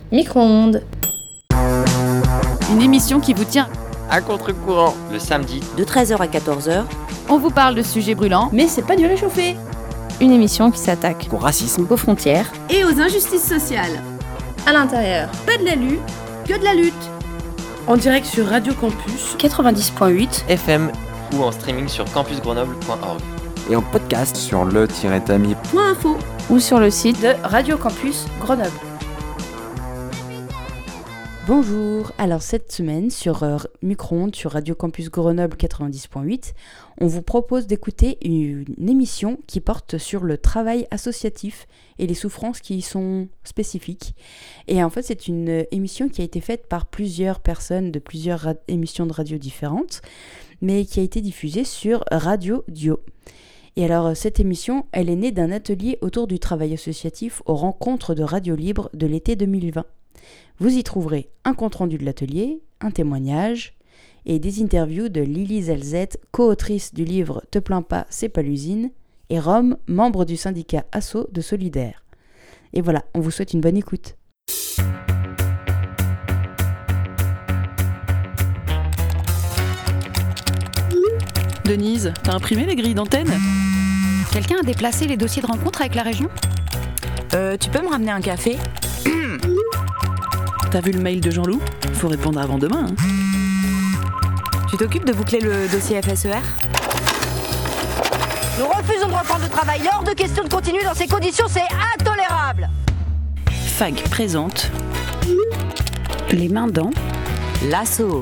Micro-ondes. Une émission qui vous tient à contre-courant le samedi de 13h à 14h. On vous parle de sujets brûlants, mais c'est pas du réchauffé. Une émission qui s'attaque au racisme, aux frontières et aux injustices sociales. À l'intérieur, pas de la lutte, que de la lutte. En direct sur Radio Campus 90.8 FM ou en streaming sur campusgrenoble.org. Et en podcast sur le-tami.info ou sur le site de Radio Campus Grenoble. Bonjour, alors cette semaine sur Micro-ondes, sur Radio Campus Grenoble 90.8, on vous propose d'écouter une émission qui porte sur le travail associatif et les souffrances qui y sont spécifiques. Et en fait, c'est une émission qui a été faite par plusieurs personnes de plusieurs émissions de radio différentes, mais qui a été diffusée sur Radio Dio. Et alors, cette émission, elle est née d'un atelier autour du travail associatif aux rencontres de Radio Libre de l'été 2020. Vous y trouverez un compte-rendu de l'atelier, un témoignage et des interviews de Lily Zelzette, co-autrice du livre « Te plains pas, c'est pas l'usine » et Rome, membre du syndicat Asso de Solidaire. Et voilà, on vous souhaite une bonne écoute. Denise, t'as imprimé les grilles d'antenne ? Quelqu'un a déplacé les dossiers de rencontre avec la région ? Tu peux me ramener un café ? T'as vu le mail de Jean-Loup ? Faut répondre avant demain. Tu t'occupes de boucler le dossier FSER ? Nous refusons de reprendre le travail. Il est hors de question de continuer dans ces conditions, c'est intolérable. FAG présente Les mains dans l'Asso.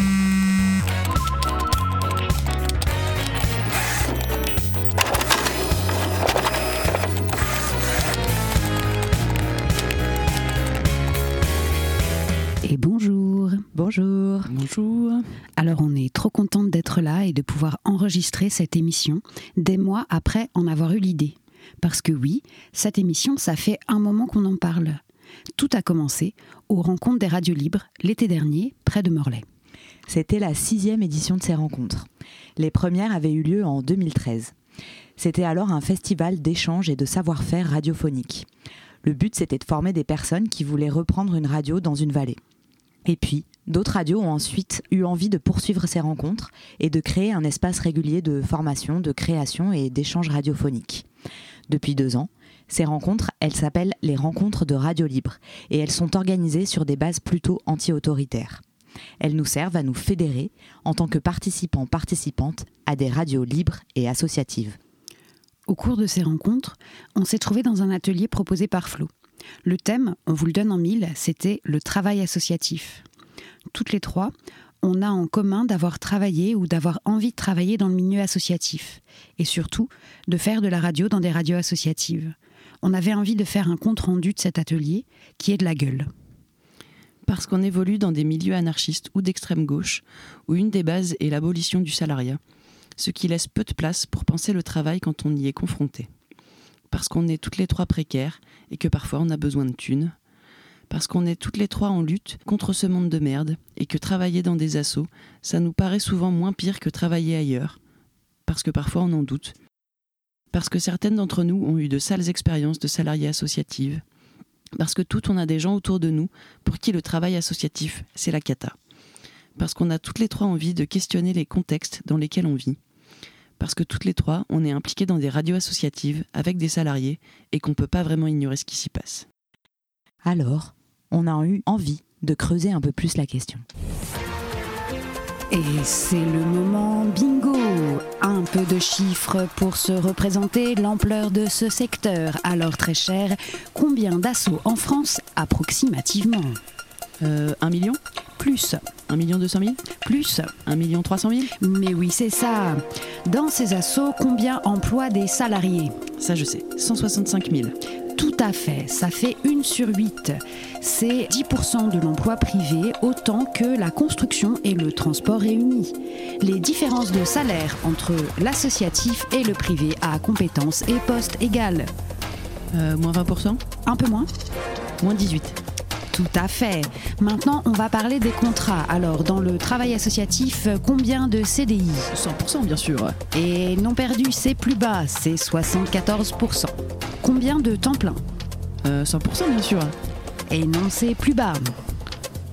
Et bonjour. Bonjour. Bonjour. Alors on est trop contente d'être là et de pouvoir enregistrer cette émission des mois après en avoir eu l'idée. Parce que oui, cette émission, ça fait un moment qu'on en parle. Tout a commencé aux rencontres des radios libres l'été dernier, près de Morlaix. C'était la 6e édition de ces rencontres. Les premières avaient eu lieu en 2013. C'était alors un festival d'échange et de savoir-faire radiophonique. Le but, c'était de former des personnes qui voulaient reprendre une radio dans une vallée. Et puis, d'autres radios ont ensuite eu envie de poursuivre ces rencontres et de créer un espace régulier de formation, de création et d'échange radiophonique. Depuis 2 ans, ces rencontres, elles s'appellent les rencontres de Radio Libre et elles sont organisées sur des bases plutôt anti-autoritaires. Elles nous servent à nous fédérer en tant que participants-participantes à des radios libres et associatives. Au cours de ces rencontres, on s'est trouvé dans un atelier proposé par Flo. Le thème, on vous le donne en mille, c'était le travail associatif. Toutes les 3, on a en commun d'avoir travaillé ou d'avoir envie de travailler dans le milieu associatif. Et surtout, de faire de la radio dans des radios associatives. On avait envie de faire un compte-rendu de cet atelier qui est de la gueule. Parce qu'on évolue dans des milieux anarchistes ou d'extrême gauche, où une des bases est l'abolition du salariat, ce qui laisse peu de place pour penser le travail quand on y est confronté. Parce qu'on est toutes les 3 précaires et que parfois on a besoin de thunes. Parce qu'on est toutes les 3 en lutte contre ce monde de merde et que travailler dans des assos, ça nous paraît souvent moins pire que travailler ailleurs. Parce que parfois on en doute. Parce que certaines d'entre nous ont eu de sales expériences de salariés associatives. Parce que toutes on a des gens autour de nous pour qui le travail associatif, c'est la cata. Parce qu'on a toutes les 3 envie de questionner les contextes dans lesquels on vit. Parce que toutes les 3, on est impliqués dans des radios associatives avec des salariés et qu'on ne peut pas vraiment ignorer ce qui s'y passe. Alors, on a eu envie de creuser un peu plus la question. Et c'est le moment bingo. Un peu de chiffres pour se représenter l'ampleur de ce secteur. Alors très cher, combien d'assos en France approximativement ? 1 million ? Plus. 1 200 000 ? Plus. 1 300 000 ? Mais oui, c'est ça. Dans ces assos, combien emploient des salariés ? Ça, je sais. 165 000. Tout à fait. Ça fait 1 sur 8. C'est 10% de l'emploi privé, autant que la construction et le transport réunis. Les différences de salaire entre l'associatif et le privé à compétences et postes égales. Moins 20%? Un peu moins. Moins 18%. Tout à fait. Maintenant, on va parler des contrats. Alors, dans le travail associatif, combien de CDI ? 100% bien sûr. Et non perdu, c'est plus bas, c'est 74%. Combien de temps plein ? 100% bien sûr. Et énoncé plus bas. 50 ?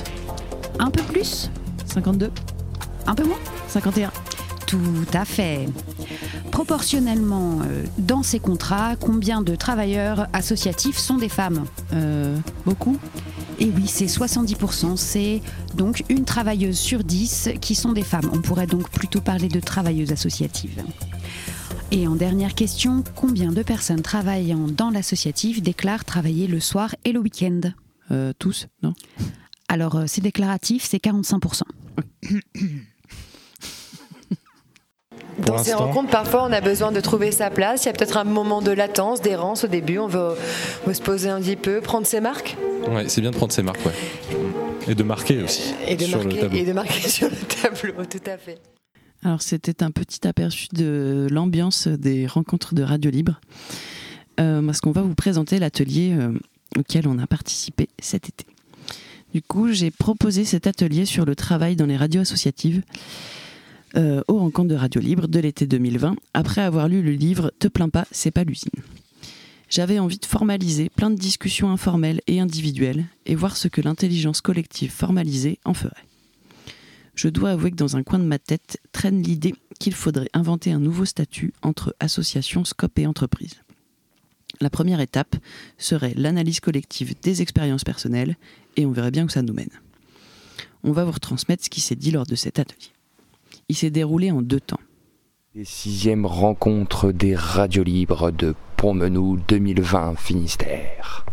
Un peu plus ? 52 ? Un peu moins ? 51 ? Tout à fait. Proportionnellement, dans ces contrats, combien de travailleurs associatifs sont des femmes ? Beaucoup ? Et oui, c'est 70%. C'est donc une travailleuse sur 10 qui sont des femmes. On pourrait donc plutôt parler de travailleuses associatives. Et en dernière question, combien de personnes travaillant dans l'associatif déclarent travailler le soir et le week-end ? Tous, non ? Alors, c'est déclaratif, c'est 45%. Dans ces rencontres, parfois, on a besoin de trouver sa place. Il y a peut-être un moment de latence, d'errance au début. On veut se poser un petit peu, prendre ses marques. Ouais, c'est bien de prendre ses marques, ouais. Et de marquer aussi sur le tableau. Et de marquer sur le tableau, tout à fait. Alors, c'était un petit aperçu de l'ambiance des rencontres de Radio Libre. Parce qu'on va vous présenter l'atelier auquel on a participé cet été. Du coup, j'ai proposé cet atelier sur le travail dans les radios associatives aux rencontres de Radio Libre de l'été 2020, après avoir lu le livre « Te plains pas, c'est pas l'usine ». J'avais envie de formaliser plein de discussions informelles et individuelles et voir ce que l'intelligence collective formalisée en ferait. Je dois avouer que dans un coin de ma tête traîne l'idée qu'il faudrait inventer un nouveau statut entre associations, scope et entreprises. La première étape serait l'analyse collective des expériences personnelles et on verrait bien où ça nous mène. On va vous retransmettre ce qui s'est dit lors de cet atelier. Il s'est déroulé en 2 temps. Les 6e rencontres des radios libres de Pont-Menou 2020 Finistère.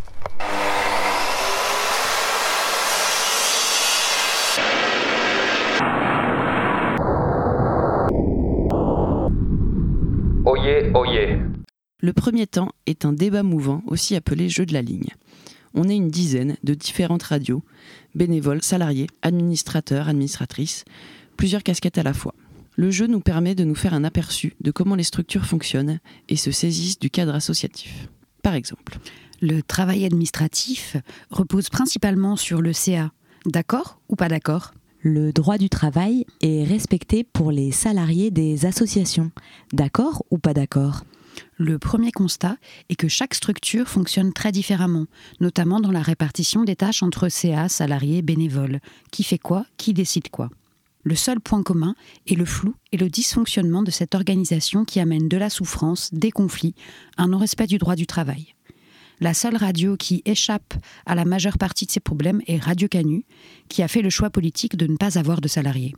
Oyez, oyez. Le premier temps est un débat mouvant, aussi appelé jeu de la ligne. On est une dizaine de différentes radios, bénévoles, salariés, administrateurs, administratrices, plusieurs casquettes à la fois. Le jeu nous permet de nous faire un aperçu de comment les structures fonctionnent et se saisissent du cadre associatif. Par exemple, le travail administratif repose principalement sur le CA. D'accord ou pas d'accord ? Le droit du travail est respecté pour les salariés des associations. D'accord ou pas d'accord ? Le premier constat est que chaque structure fonctionne très différemment, notamment dans la répartition des tâches entre CA, salariés, bénévoles. Qui fait quoi ? Qui décide quoi ? Le seul point commun est le flou et le dysfonctionnement de cette organisation qui amène de la souffrance, des conflits, un non-respect du droit du travail. La seule radio qui échappe à la majeure partie de ces problèmes est Radio Canu, qui a fait le choix politique de ne pas avoir de salariés.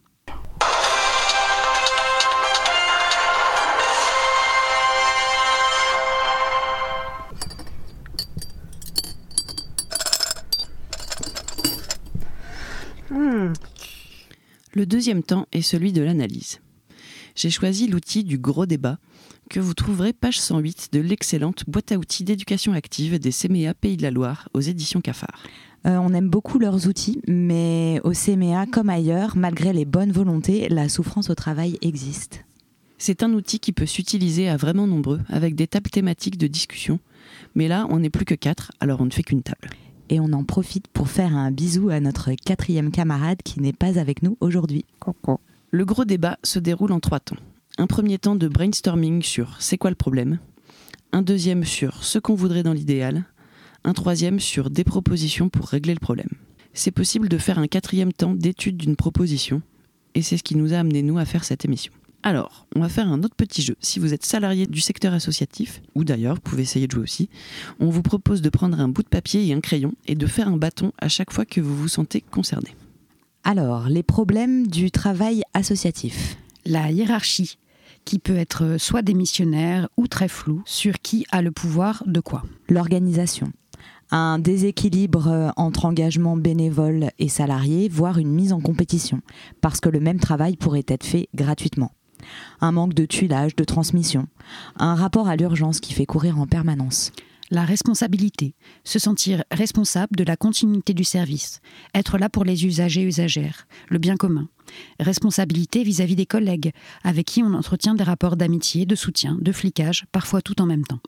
Le deuxième temps est celui de l'analyse. J'ai choisi l'outil du gros débat que vous trouverez page 108 de l'excellente boîte à outils d'éducation active des CMEA Pays de la Loire aux éditions Cafard. On aime beaucoup leurs outils, mais au CMEA comme ailleurs, malgré les bonnes volontés, la souffrance au travail existe. C'est un outil qui peut s'utiliser à vraiment nombreux, avec des tables thématiques de discussion. Mais là, on n'est plus que 4, alors on ne fait qu'une table. Et on en profite pour faire un bisou à notre 4e camarade qui n'est pas avec nous aujourd'hui. Coucou. Le gros débat se déroule en 3 temps. Un premier temps de brainstorming sur c'est quoi le problème, un deuxième sur ce qu'on voudrait dans l'idéal, un troisième sur des propositions pour régler le problème. C'est possible de faire un 4e temps d'étude d'une proposition, et c'est ce qui nous a amené nous à faire cette émission. Alors, on va faire un autre petit jeu. Si vous êtes salarié du secteur associatif, ou d'ailleurs, vous pouvez essayer de jouer aussi, on vous propose de prendre un bout de papier et un crayon et de faire un bâton à chaque fois que vous vous sentez concerné. Alors, les problèmes du travail associatif. La hiérarchie, qui peut être soit démissionnaire ou très floue, sur qui a le pouvoir de quoi. L'organisation. Un déséquilibre entre engagement bénévole et salarié, voire une mise en compétition, parce que le même travail pourrait être fait gratuitement. Un manque de tuilage, de transmission. Un rapport à l'urgence qui fait courir en permanence. La responsabilité, se sentir responsable de la continuité du service, être là pour les usagers et usagères, le bien commun. Responsabilité vis-à-vis des collègues, avec qui on entretient des rapports d'amitié, de soutien, de flicage, parfois tout en même temps.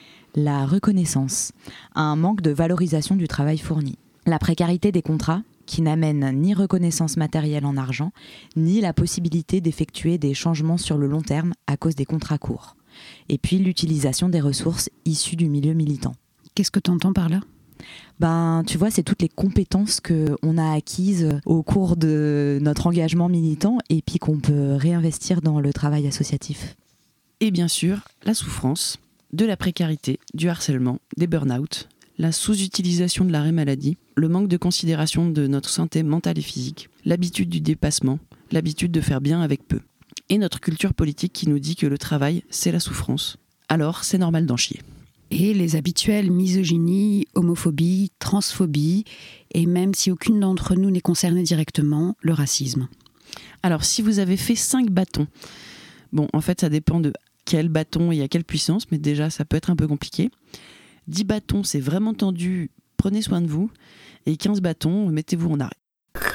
La reconnaissance, un manque de valorisation du travail fourni. La précarité des contrats, qui n'amène ni reconnaissance matérielle en argent, ni la possibilité d'effectuer des changements sur le long terme à cause des contrats courts. Et puis l'utilisation des ressources issues du milieu militant. Qu'est-ce que tu entends par là ? Tu vois, c'est toutes les compétences qu'on a acquises au cours de notre engagement militant et puis qu'on peut réinvestir dans le travail associatif. Et bien sûr, la souffrance, de la précarité, du harcèlement, des burn-out, la sous-utilisation de l'arrêt maladie, le manque de considération de notre santé mentale et physique, l'habitude du dépassement, l'habitude de faire bien avec peu. Et notre culture politique qui nous dit que le travail, c'est la souffrance. Alors, c'est normal d'en chier. Et les habituelles misogynie, homophobie, transphobie, et même si aucune d'entre nous n'est concernée directement, le racisme. Alors, si vous avez fait 5 bâtons, bon, en fait, ça dépend de quel bâton et à quelle puissance, mais déjà, ça peut être un peu compliqué. 10 bâtons, c'est vraiment tendu, prenez soin de vous. Et 15 bâtons, mettez-vous en arrêt.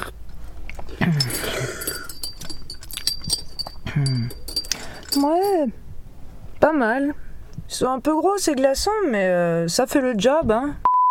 Ouais, pas mal. Ils sont un peu gros ces glaçons, mais ça fait le job, hein.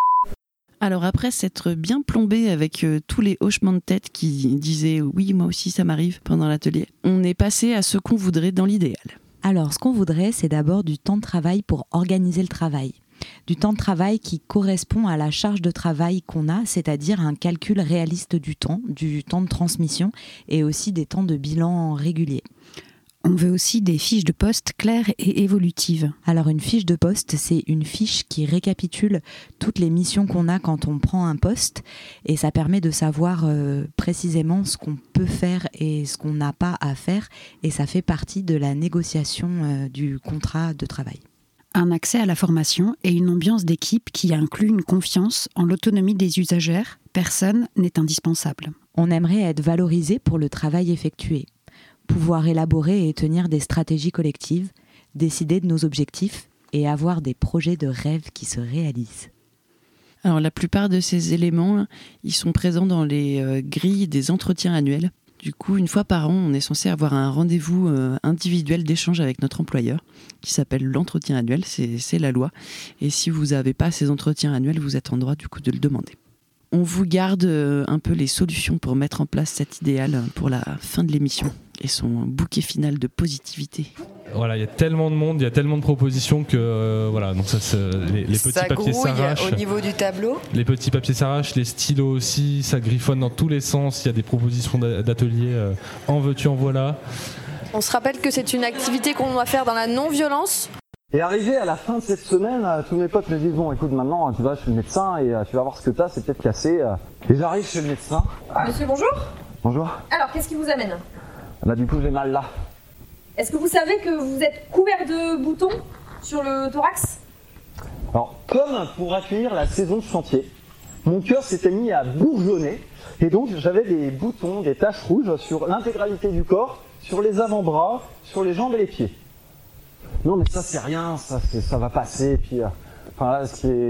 Alors après s'être bien plombé avec tous les hochements de tête qui disaient « oui, moi aussi ça m'arrive » pendant l'atelier, on est passé à ce qu'on voudrait dans l'idéal. Alors ce qu'on voudrait, c'est d'abord du temps de travail pour organiser le travail. Du temps de travail qui correspond à la charge de travail qu'on a, c'est-à-dire un calcul réaliste du temps de transmission et aussi des temps de bilan réguliers. On veut aussi des fiches de poste claires et évolutives. Alors une fiche de poste, c'est une fiche qui récapitule toutes les missions qu'on a quand on prend un poste et ça permet de savoir précisément ce qu'on peut faire et ce qu'on n'a pas à faire et ça fait partie de la négociation du contrat de travail. Un accès à la formation et une ambiance d'équipe qui inclut une confiance en l'autonomie des usagères. Personne n'est indispensable. On aimerait être valorisé pour le travail effectué. Pouvoir élaborer et tenir des stratégies collectives, décider de nos objectifs et avoir des projets de rêve qui se réalisent. Alors la plupart de ces éléments, ils sont présents dans les grilles des entretiens annuels. Du coup, une fois par an, on est censé avoir un rendez-vous individuel d'échange avec notre employeur qui s'appelle l'entretien annuel, c'est la loi. Et si vous n'avez pas ces entretiens annuels, vous êtes en droit du coup de le demander. On vous garde un peu les solutions pour mettre en place cet idéal pour la fin de l'émission et son bouquet final de positivité. Voilà, il y a tellement de monde, il y a tellement de propositions que voilà, donc ça, les petits papiers s'arrachent. Au niveau du tableau. Les petits papiers s'arrachent, les stylos aussi, ça griffonne dans tous les sens. Il y a des propositions d'ateliers, en veux-tu, en voilà. On se rappelle que c'est une activité qu'on doit faire dans la non-violence. Et arrivé à la fin de cette semaine, tous mes potes me disent bon écoute maintenant tu vas chez le médecin et tu vas voir ce que t'as, c'est peut-être cassé. Et j'arrive chez le médecin. Monsieur, bonjour. Bonjour. Alors qu'est-ce qui vous amène ? Là du coup j'ai mal là. Est-ce que vous savez que vous êtes couvert de boutons sur le thorax ? Alors comme pour accueillir la saison de chantier, mon cœur s'était mis à bourgeonner et donc j'avais des boutons, des taches rouges sur l'intégralité du corps, sur les avant-bras, sur les jambes et les pieds. Non mais ça c'est rien, ça va passer, et puis enfin là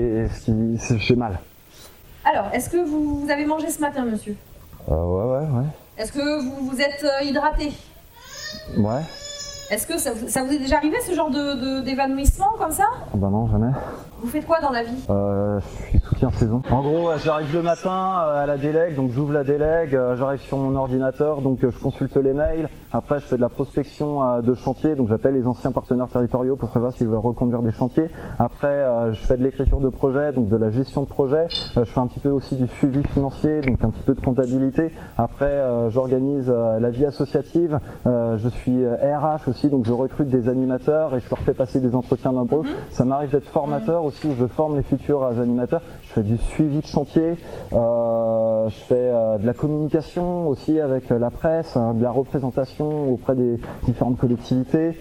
j'ai mal. Alors, est-ce que vous avez mangé ce matin, monsieur ? Ouais. Est-ce que vous vous êtes hydraté ? Ouais. Est-ce que ça vous est déjà arrivé ce genre d'évanouissement comme ça ? Bah non, jamais. Vous faites quoi dans la vie ? Je suis soutien saison. En gros, j'arrive le matin à la délègue, donc j'ouvre la délègue, j'arrive sur mon ordinateur, donc je consulte les mails. Après, je fais de la prospection de chantier, donc j'appelle les anciens partenaires territoriaux pour savoir s'ils veulent reconduire des chantiers. Après, je fais de l'écriture de projet, donc de la gestion de projet. Je fais un petit peu aussi du suivi financier, donc un petit peu de comptabilité. Après, j'organise la vie associative. Je suis RH aussi, donc je recrute des animateurs et je leur fais passer des entretiens d'embauche. Ça m'arrive d'être formateur aussi, je forme les futurs animateurs. Je fais du suivi de chantier, je fais de la communication aussi avec la presse, de la représentation auprès des différentes collectivités.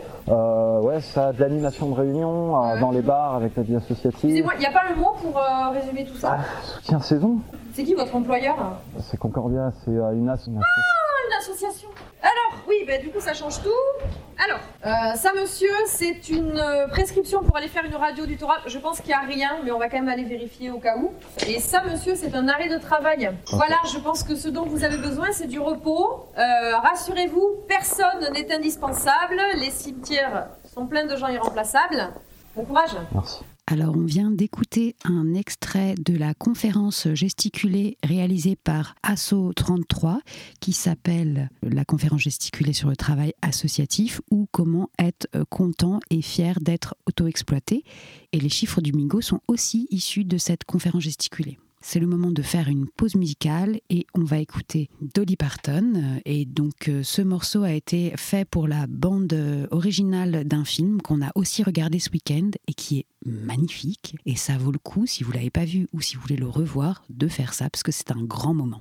De l'animation de réunions dans les bars avec la vie associative. Excusez-moi, il n'y a pas le mot pour résumer tout ça ? Soutien saison. C'est qui votre employeur ? C'est Concordia, c'est une association. Ah, une association. Alors, oui, du coup ça change tout. Alors, ça monsieur, c'est une prescription pour aller faire une radio du thorax. Je pense qu'il n'y a rien, mais on va quand même aller vérifier au cas où. Et ça monsieur, c'est un arrêt de travail. Okay. Voilà, je pense que ce dont vous avez besoin, c'est du repos. Rassurez-vous, personne n'est indispensable. Les cimetières sont pleins de gens irremplaçables. Bon courage. Merci. Alors, on vient d'écouter un extrait de la conférence gesticulée réalisée par ASSO 33 qui s'appelle la conférence gesticulée sur le travail associatif ou comment être content et fier d'être auto-exploité. Et les chiffres du Migo sont aussi issus de cette conférence gesticulée. C'est le moment de faire une pause musicale et on va écouter Dolly Parton. Et donc ce morceau a été fait pour la bande originale d'un film qu'on a aussi regardé ce week-end et qui est magnifique. Et ça vaut le coup, si vous ne l'avez pas vu ou si vous voulez le revoir, de faire ça parce que c'est un grand moment.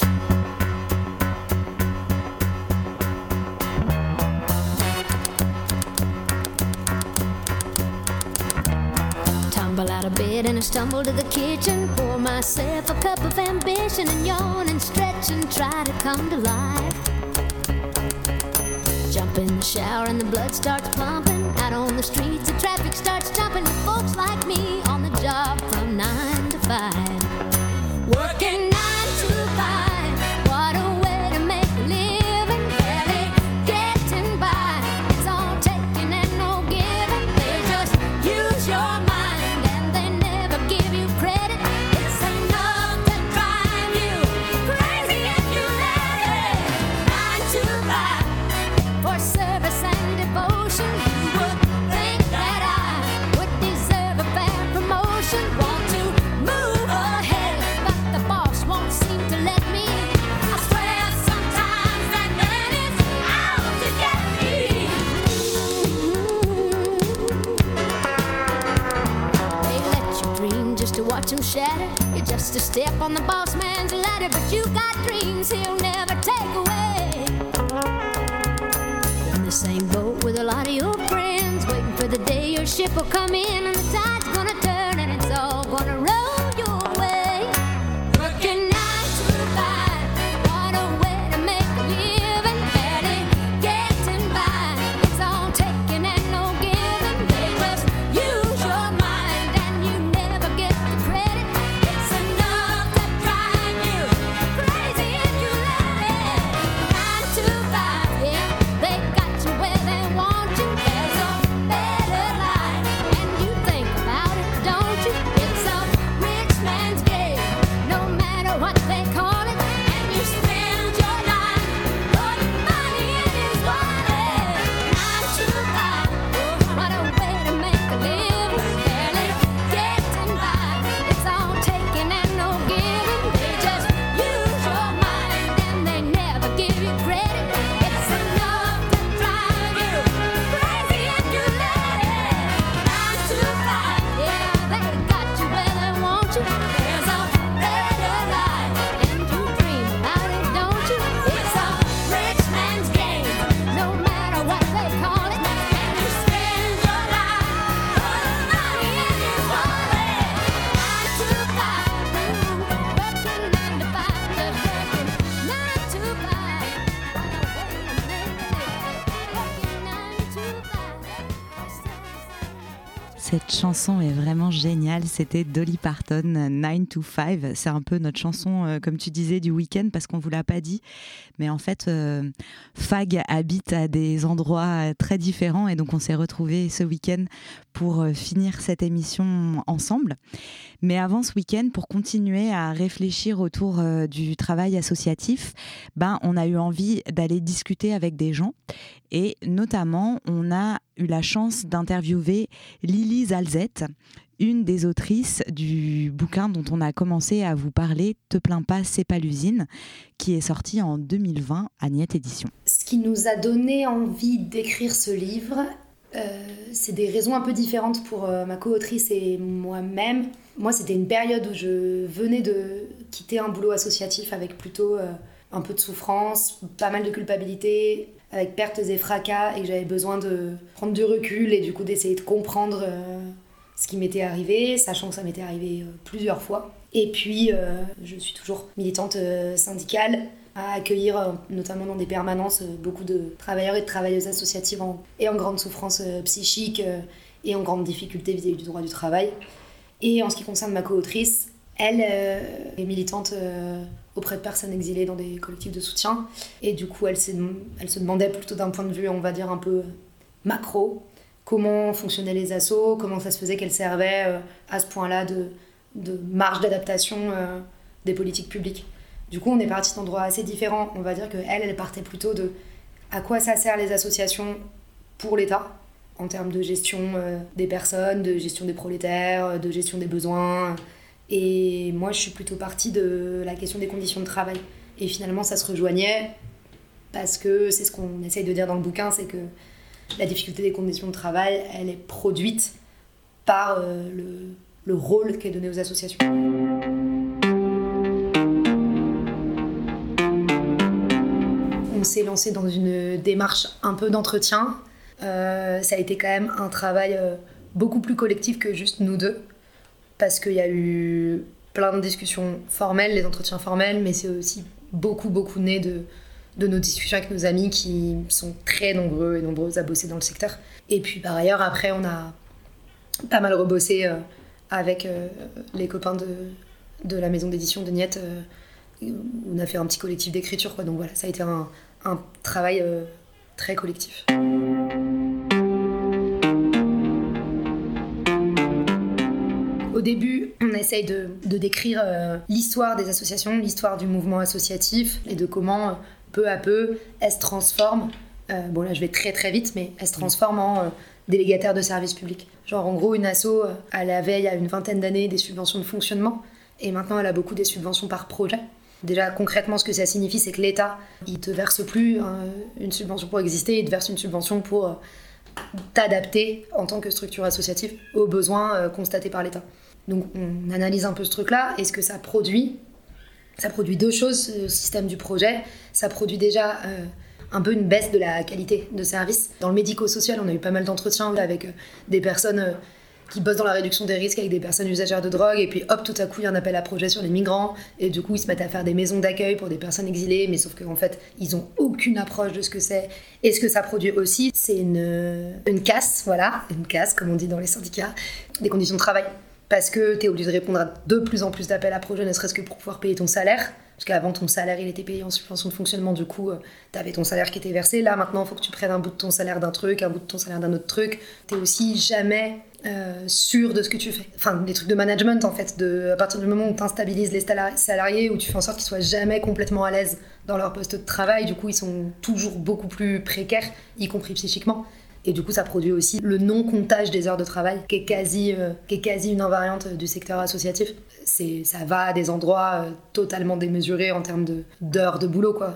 Tumble out of bed and I stumble to the kitchen, pour myself a cup of ambition and yawn and stretch and try to come to life. Jump in the shower and the blood starts pumping. Out on the streets the traffic starts jumping with folks like me on the job from 9 to 5. Working 9 to 5, what a way to make a living. Barely getting by, it's all taking and no giving. They just use your mind. Watch him shatter. You're just a step on the boss man's ladder, but you got dreams he'll never take away. In the same boat with a lot of your friends, waiting for the day your ship will come in and the tide's gonna turn and it's all gonna roll your way. Working 9 to 5, what a way to make a living. Barely getting by, it's all taking and no giving. They just use your mind and you never get the credit. It's enough to drive you crazy if you let it. 9 to 5, yeah, they got you where they want you. There's a better life, and you think about it, don't you? It's a rich man's game, no matter what they call it. And you spend your life putting money in his wallet. 9 to 5, what a way to make a living. Barely getting by, it's all taking and no giving. They just use your mind and they never give you credit. It's enough to drive you crazy if you let it. 9 to 5, yeah, they got you where they want you. There's a better life, and you dream about it, don't you? It's a rich man's game, no matter what they call it. And you spend your life putting money in his wallet. 9 to 5, working 9 to 5, just working 9 to 5. What a way to make a living. Working 9 to 5. Cette chanson est vraiment géniale, c'était Dolly Parton, 9 to 5. C'est un peu notre chanson, comme tu disais, du week-end, parce qu'on ne vous l'a pas dit. Mais en fait, Fag habite à des endroits très différents et donc on s'est retrouvés ce week-end pour finir cette émission ensemble. Mais avant ce week-end, pour continuer à réfléchir autour du travail associatif, on a eu envie d'aller discuter avec des gens. Et notamment, on a eu la chance d'interviewer Lily Zalzette, une des autrices du bouquin dont on a commencé à vous parler, Te plains pas, c'est pas l'usine, qui est sorti en 2020 à Niette Édition. Ce qui nous a donné envie d'écrire ce livre, c'est des raisons un peu différentes pour ma co-autrice et moi-même. Moi, c'était une période où je venais de quitter un boulot associatif avec plutôt un peu de souffrance, pas mal de culpabilité, avec pertes et fracas, et que j'avais besoin de prendre du recul et du coup d'essayer de comprendre ce qui m'était arrivé, sachant que ça m'était arrivé plusieurs fois. Et puis, je suis toujours militante syndicale, à accueillir, notamment dans des permanences, beaucoup de travailleurs et de travailleuses associatives et en grande souffrance psychique et en grande difficulté vis-à-vis du droit du travail. Et en ce qui concerne ma co-autrice, elle est militante auprès de personnes exilées dans des collectifs de soutien. Et du coup, elle se demandait plutôt d'un point de vue, on va dire, un peu macro, comment fonctionnaient les assos, comment ça se faisait qu'elles servaient à ce point-là de marge d'adaptation des politiques publiques. Du coup, on est parti d'endroits assez différents. On va dire qu'elle partait plutôt de à quoi ça sert les associations pour l'État, en termes de gestion des personnes, de gestion des prolétaires, de gestion des besoins. Et moi, je suis plutôt partie de la question des conditions de travail. Et finalement, ça se rejoignait parce que c'est ce qu'on essaye de dire dans le bouquin, c'est que la difficulté des conditions de travail, elle est produite par le rôle qui est donné aux associations. On s'est lancé dans une démarche un peu d'entretien. Ça a été quand même un travail beaucoup plus collectif que juste nous deux, parce qu'il y a eu plein de discussions formelles, les entretiens formels, mais c'est aussi beaucoup né de nos discussions avec nos amis qui sont très nombreux et nombreuses à bosser dans le secteur. Et puis par ailleurs, après, on a pas mal rebossé avec les copains de la maison d'édition de Niette. On a fait un petit collectif d'écriture, quoi. Donc voilà, ça a été un travail très collectif. Au début, on essaye de décrire l'histoire des associations, l'histoire du mouvement associatif et de comment, peu à peu, elles se transforment. Bon là, je vais très très vite, mais elles se transforment en délégataires de services publics. Genre, en gros, une asso, elle avait, il y a une vingtaine d'années, des subventions de fonctionnement, et maintenant, elle a beaucoup des subventions par projet. Déjà, concrètement, ce que ça signifie, c'est que l'État, il te verse plus une subvention pour exister, il te verse une subvention pour t'adapter en tant que structure associative aux besoins constatés par l'État. Donc on analyse un peu ce truc-là, et ce que ça produit deux choses, le système du projet. Ça produit déjà un peu une baisse de la qualité de service. Dans le médico-social, on a eu pas mal d'entretiens avec des personnes qui bossent dans la réduction des risques avec des personnes usagères de drogue, et puis hop, tout à coup, il y a un appel à projet sur les migrants, et du coup, ils se mettent à faire des maisons d'accueil pour des personnes exilées, mais sauf qu'en fait, ils ont aucune approche de ce que c'est. Et ce que ça produit aussi, c'est une casse, voilà, une casse, comme on dit dans les syndicats, des conditions de travail. Parce que t'es obligé de répondre à de plus en plus d'appels à projet, ne serait-ce que pour pouvoir payer ton salaire. Parce qu'avant, ton salaire, il était payé en subvention de fonctionnement, du coup, t'avais ton salaire qui était versé. Là, maintenant, il faut que tu prennes un bout de ton salaire d'un truc, un bout de ton salaire d'un autre truc. T'es aussi jamais sûr de ce que tu fais. Enfin, des trucs de management, en fait, à partir du moment où t'instabilises les salariés, où tu fais en sorte qu'ils soient jamais complètement à l'aise dans leur poste de travail, du coup, ils sont toujours beaucoup plus précaires, y compris psychiquement. Et du coup, ça produit aussi le non-comptage des heures de travail, qui est quasi une invariante du secteur associatif. Ça va à des endroits totalement démesurés en termes d'heures de boulot, quoi.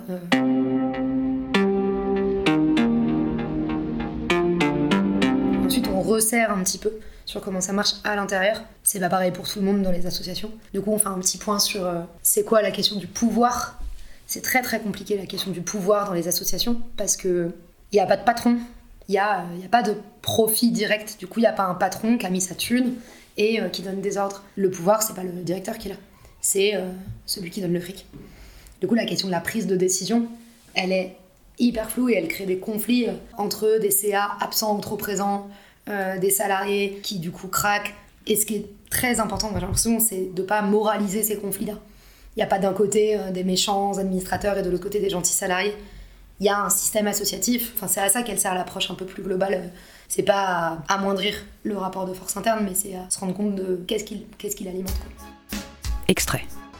Ensuite, on resserre un petit peu sur comment ça marche à l'intérieur. C'est pas pareil pour tout le monde dans les associations. Du coup, on fait un petit point sur c'est quoi la question du pouvoir. C'est très très compliqué, la question du pouvoir dans les associations, parce qu'il n'y a pas de patron. Il n'y a pas de profit direct, du coup il n'y a pas un patron qui a mis sa thune et qui donne des ordres. Le pouvoir, c'est pas le directeur qui l'a, c'est celui qui donne le fric. Du coup, la question de la prise de décision, elle est hyper floue et elle crée des conflits entre des CA absents ou trop présents, des salariés qui du coup craquent. Et ce qui est très important, moi j'ai l'impression, c'est de ne pas moraliser ces conflits-là. Il n'y a pas d'un côté des méchants administrateurs et de l'autre côté des gentils salariés. Il y a un système associatif, enfin, c'est à ça qu'elle sert l'approche un peu plus globale. C'est pas à amoindrir le rapport de force interne, mais c'est à se rendre compte de qu'est-ce qu'il alimente, quoi. Extrait.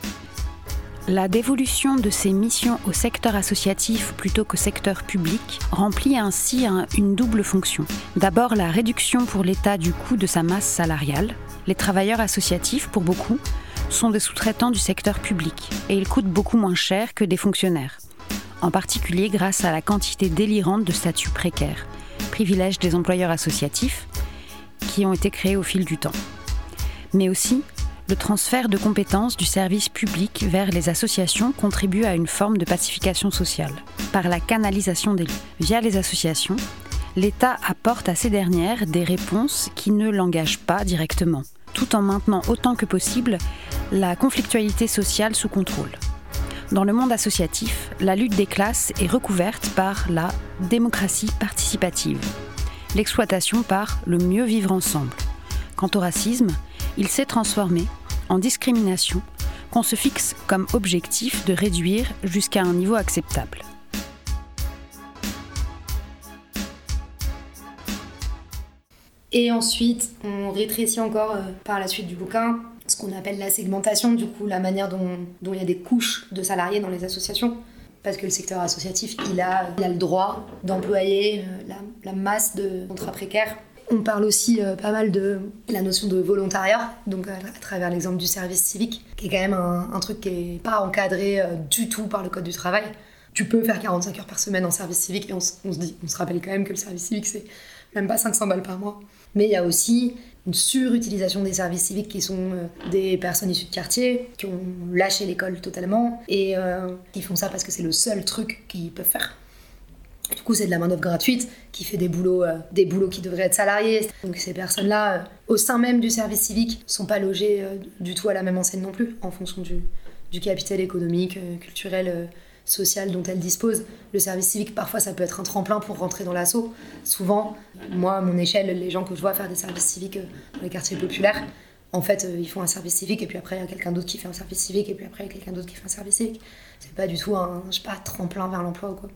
La dévolution de ces missions au secteur associatif plutôt qu'au secteur public remplit ainsi une double fonction. D'abord, la réduction pour l'État du coût de sa masse salariale. Les travailleurs associatifs, pour beaucoup, sont des sous-traitants du secteur public et ils coûtent beaucoup moins cher que des fonctionnaires. En particulier grâce à la quantité délirante de statuts précaires, privilèges des employeurs associatifs, qui ont été créés au fil du temps. Mais aussi, le transfert de compétences du service public vers les associations contribue à une forme de pacification sociale. Par la canalisation d'élus. Via les associations, l'État apporte à ces dernières des réponses qui ne l'engagent pas directement, tout en maintenant autant que possible la conflictualité sociale sous contrôle. Dans le monde associatif, la lutte des classes est recouverte par la démocratie participative, l'exploitation par le mieux vivre ensemble. Quant au racisme, il s'est transformé en discrimination qu'on se fixe comme objectif de réduire jusqu'à un niveau acceptable. Et ensuite, on rétrécit encore par la suite du bouquin ce qu'on appelle la segmentation, du coup la manière dont il y a des couches de salariés dans les associations. Parce que le secteur associatif, il a le droit d'employer la masse de contrats précaires. On parle aussi pas mal de la notion de volontariat, donc à travers l'exemple du service civique, qui est quand même un truc qui n'est pas encadré du tout par le Code du travail. Tu peux faire 45 heures par semaine en service civique et on se rappelle quand même que le service civique, c'est même pas 500 balles par mois. Mais il y a aussi une surutilisation des services civiques qui sont des personnes issues de quartier, qui ont lâché l'école totalement et qui font ça parce que c'est le seul truc qu'ils peuvent faire. Du coup, c'est de la main-d'œuvre gratuite qui fait des boulots qui devraient être salariés. Donc ces personnes-là, au sein même du service civique, sont pas logées du tout à la même enseigne non plus, en fonction du capital économique, culturel, social dont elles disposent. Le service civique, parfois, ça peut être un tremplin pour rentrer dans l'asso. Souvent, moi, à mon échelle, les gens que je vois faire des services civiques dans les quartiers populaires, en fait, ils font un service civique et puis après, il y a quelqu'un d'autre qui fait un service civique et puis après, il y a quelqu'un d'autre qui fait un service civique. C'est pas du tout un, je sais pas, tremplin vers l'emploi ou quoi.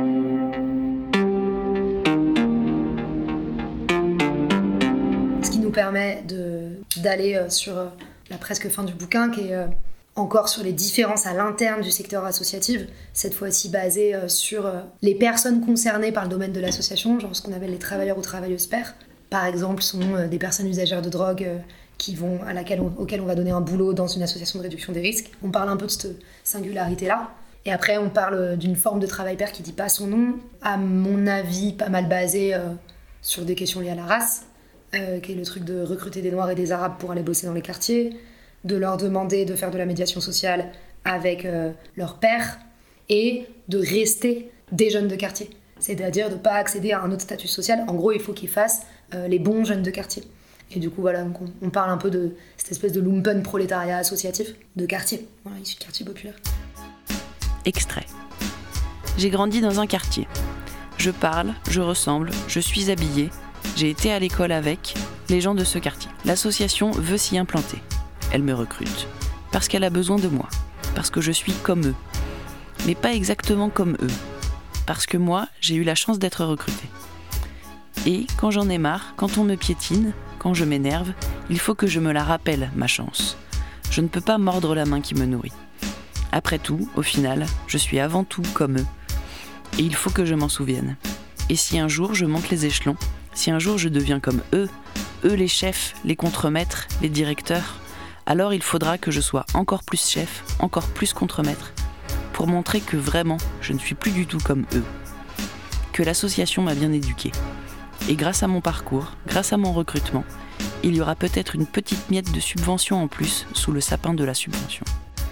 Ce qui nous permet d'aller sur la presque fin du bouquin, qui est encore sur les différences à l'interne du secteur associatif, cette fois-ci basée sur les personnes concernées par le domaine de l'association, genre ce qu'on appelle les travailleurs ou travailleuses pairs. Par exemple, sont des personnes usagères de drogue auxquelles on va donner un boulot dans une association de réduction des risques. On parle un peu de cette singularité-là. Et après, on parle d'une forme de travail pair qui dit pas son nom, à mon avis, pas mal basée sur des questions liées à la race, qui est le truc de recruter des Noirs et des Arabes pour aller bosser dans les quartiers, de leur demander de faire de la médiation sociale avec leurs pairs et de rester des jeunes de quartier. C'est-à-dire de ne pas accéder à un autre statut social. En gros, il faut qu'ils fassent les bons jeunes de quartier. Et du coup, voilà, donc on parle un peu de cette espèce de lumpen prolétariat associatif de quartier, voilà, issu de quartier populaire. Extrait. J'ai grandi dans un quartier. Je parle, je ressemble, je suis habillée. J'ai été à l'école avec les gens de ce quartier. L'association veut s'y implanter. Elle me recrute. Parce qu'elle a besoin de moi. Parce que je suis comme eux. Mais pas exactement comme eux. Parce que moi, j'ai eu la chance d'être recrutée. Et quand j'en ai marre, quand on me piétine, quand je m'énerve, il faut que je me la rappelle, ma chance. Je ne peux pas mordre la main qui me nourrit. Après tout, au final, je suis avant tout comme eux. Et il faut que je m'en souvienne. Et si un jour je monte les échelons, si un jour je deviens comme eux les chefs, les contremaîtres, les directeurs, alors il faudra que je sois encore plus chef, encore plus contremaître, pour montrer que vraiment, je ne suis plus du tout comme eux. Que l'association m'a bien éduquée. Et grâce à mon parcours, grâce à mon recrutement, il y aura peut-être une petite miette de subvention en plus sous le sapin de la subvention.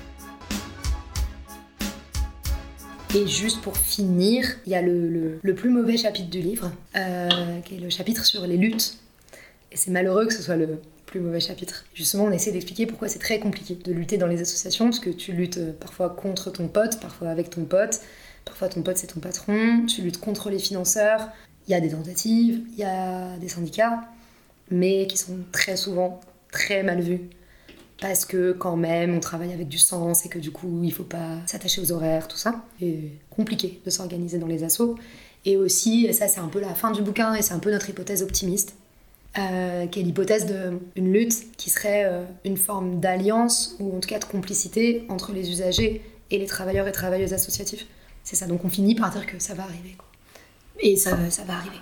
Et juste pour finir, il y a le plus mauvais chapitre du livre, qui est le chapitre sur les luttes. Et c'est malheureux que ce soit le plus mauvais chapitre. Justement, on essaie d'expliquer pourquoi c'est très compliqué de lutter dans les associations, parce que tu luttes parfois contre ton pote, parfois avec ton pote, parfois ton pote c'est ton patron, tu luttes contre les financeurs, il y a des tentatives, il y a des syndicats, mais qui sont très souvent très mal vus. Parce que quand même, on travaille avec du sens et que du coup, il faut pas s'attacher aux horaires, tout ça. C'est compliqué de s'organiser dans les assos. Et aussi, et ça c'est un peu la fin du bouquin et c'est un peu notre hypothèse optimiste, qui est l'hypothèse d'une lutte qui serait une forme d'alliance ou en tout cas de complicité entre les usagers et les travailleurs et travailleuses associatifs. C'est ça, donc on finit par dire que ça va arriver, quoi. Et ça va arriver.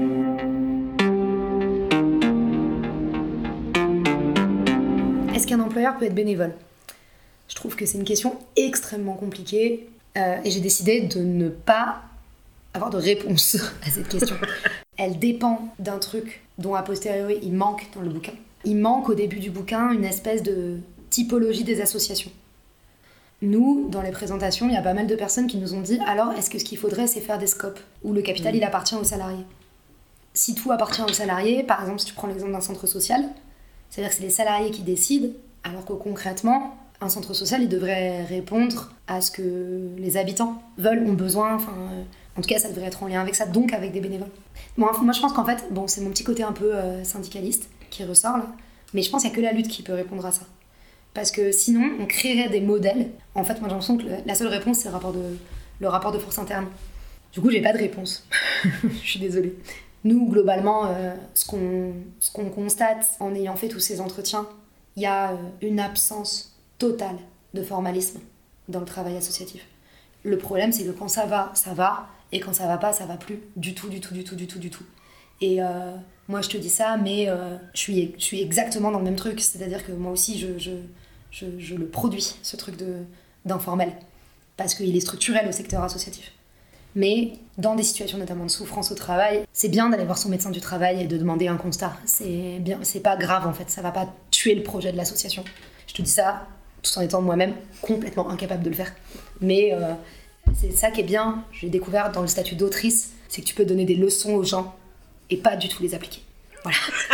Est-ce qu'un employeur peut être bénévole ? Je trouve que c'est une question extrêmement compliquée et j'ai décidé de ne pas avoir de réponse à cette question. Elle dépend d'un truc dont a posteriori il manque dans le bouquin. Il manque au début du bouquin une espèce de typologie des associations. Nous, dans les présentations, il y a pas mal de personnes qui nous ont dit « Alors, est-ce que ce qu'il faudrait, c'est faire des scopes où le capital, il appartient aux salariés ?» Si tout appartient aux salariés, par exemple, si tu prends l'exemple d'un centre social, c'est-à-dire que c'est les salariés qui décident, alors que concrètement, un centre social, il devrait répondre à ce que les habitants veulent, ont besoin, en tout cas, ça devrait être en lien avec ça, donc avec des bénévoles. Moi je pense qu'en fait, bon, c'est mon petit côté un peu syndicaliste qui ressort là, mais je pense qu'il n'y a que la lutte qui peut répondre à ça. Parce que sinon, on créerait des modèles. En fait, moi j'ai l'impression que la seule réponse, c'est le rapport de force interne. Du coup, j'ai pas de réponse. Je suis désolée. Nous, globalement, ce qu'on constate en ayant fait tous ces entretiens, il y a une absence totale de formalisme dans le travail associatif. Le problème, c'est que quand ça va, et quand ça va pas, ça va plus du tout. Et moi, je te dis ça, mais je suis exactement dans le même truc. C'est-à-dire que moi aussi, je le produis, ce truc d'informel. Parce qu'il est structurel au secteur associatif. Mais dans des situations notamment de souffrance au travail, c'est bien d'aller voir son médecin du travail et de demander un constat. C'est pas grave en fait, ça va pas tuer le projet de l'association. Je te dis ça tout en étant moi-même complètement incapable de le faire. Mais c'est ça qui est bien, j'ai découvert dans le statut d'autrice, c'est que tu peux donner des leçons aux gens et pas du tout les appliquer. Voilà.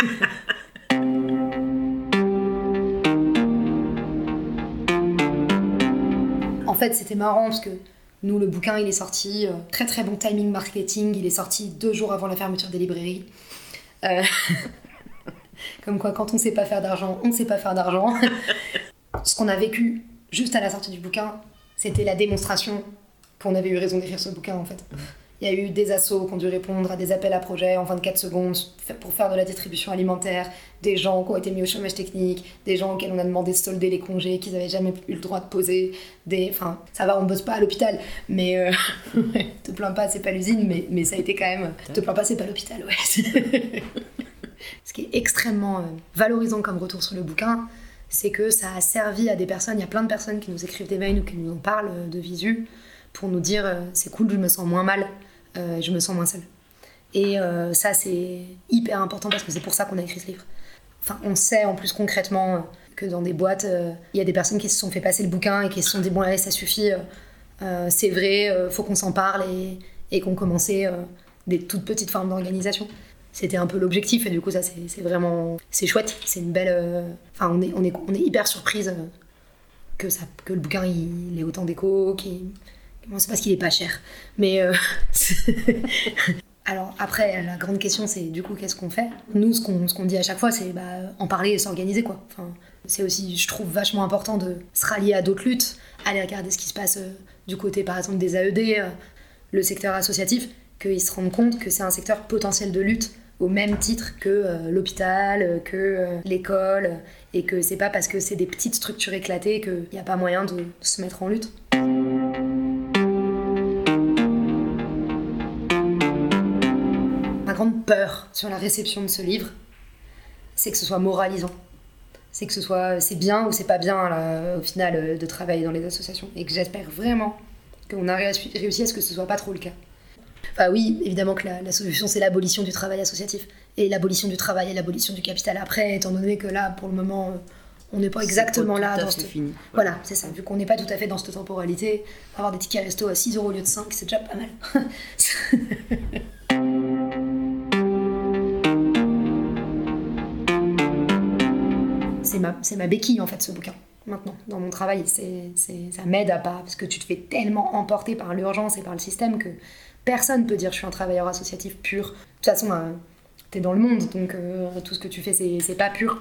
En fait, c'était marrant parce que nous, le bouquin, il est sorti, très très bon timing marketing, il est sorti 2 jours avant la fermeture des librairies. Comme quoi, quand on ne sait pas faire d'argent, on ne sait pas faire d'argent. Ce qu'on a vécu juste à la sortie du bouquin, c'était la démonstration qu'on avait eu raison d'écrire ce bouquin en fait. Il y a eu des assos qui ont dû répondre à des appels à projets en 24 secondes pour faire de la distribution alimentaire, des gens qui ont été mis au chômage technique, des gens auxquels on a demandé de solder les congés qu'ils n'avaient jamais eu le droit de poser. Enfin, ça va, on bosse pas à l'hôpital, mais te plains pas, c'est pas l'usine, mais ça a été quand même... Te plains pas, c'est pas l'hôpital, ouais. Ce qui est extrêmement valorisant comme retour sur le bouquin, c'est que ça a servi à des personnes, il y a plein de personnes qui nous écrivent des mails ou qui nous en parlent de visu, pour nous dire c'est cool, je me sens moins mal, je me sens moins seule. Et ça, c'est hyper important parce que c'est pour ça qu'on a écrit ce livre. Enfin, on sait en plus concrètement que dans des boîtes, il y a des personnes qui se sont fait passer le bouquin et qui se sont dit bon allez, ça suffit, c'est vrai, faut qu'on s'en parle et qu'on commençait des toutes petites formes d'organisation. C'était un peu l'objectif et du coup ça c'est vraiment c'est chouette, c'est une belle enfin on est hyper surprise que le bouquin il ait autant d'écho, bon, c'est parce qu'il est pas cher, mais alors après la grande question c'est du coup qu'est-ce qu'on fait. Nous ce qu'on dit à chaque fois c'est en parler et s'organiser quoi. Enfin, c'est aussi je trouve vachement important de se rallier à d'autres luttes, aller regarder ce qui se passe du côté par exemple des AED, le secteur associatif, qu'ils se rendent compte que c'est un secteur potentiel de lutte au même titre que l'hôpital, que l'école, et que c'est pas parce que c'est des petites structures éclatées qu'il n'y a pas moyen de se mettre en lutte. Ma grande peur sur la réception de ce livre, c'est que ce soit moralisant. C'est que c'est bien ou c'est pas bien là, au final de travailler dans les associations. Et que j'espère vraiment qu'on a réussi à ce que ce soit pas trop le cas. Enfin oui, évidemment que la solution c'est l'abolition du travail associatif et l'abolition du travail et l'abolition du capital après, étant donné que là pour le moment on n'est pas exactement là dans cette... Voilà, c'est ça, vu qu'on n'est pas tout à fait dans cette temporalité, avoir des tickets resto à 6€ au lieu de 5, c'est déjà pas mal. C'est ma béquille en fait ce bouquin. Maintenant, dans mon travail, ça m'aide à pas, parce que tu te fais tellement emporter par l'urgence et par le système que personne peut dire je suis un travailleur associatif pur. De toute façon, t'es dans le monde, donc tout ce que tu fais, c'est pas pur.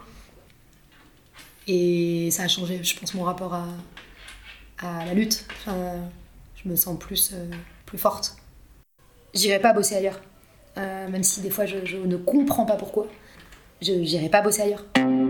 Et ça a changé, je pense, mon rapport à la lutte. Enfin, je me sens plus forte. J'irai pas bosser ailleurs, même si des fois je ne comprends pas pourquoi. J'irai pas bosser ailleurs.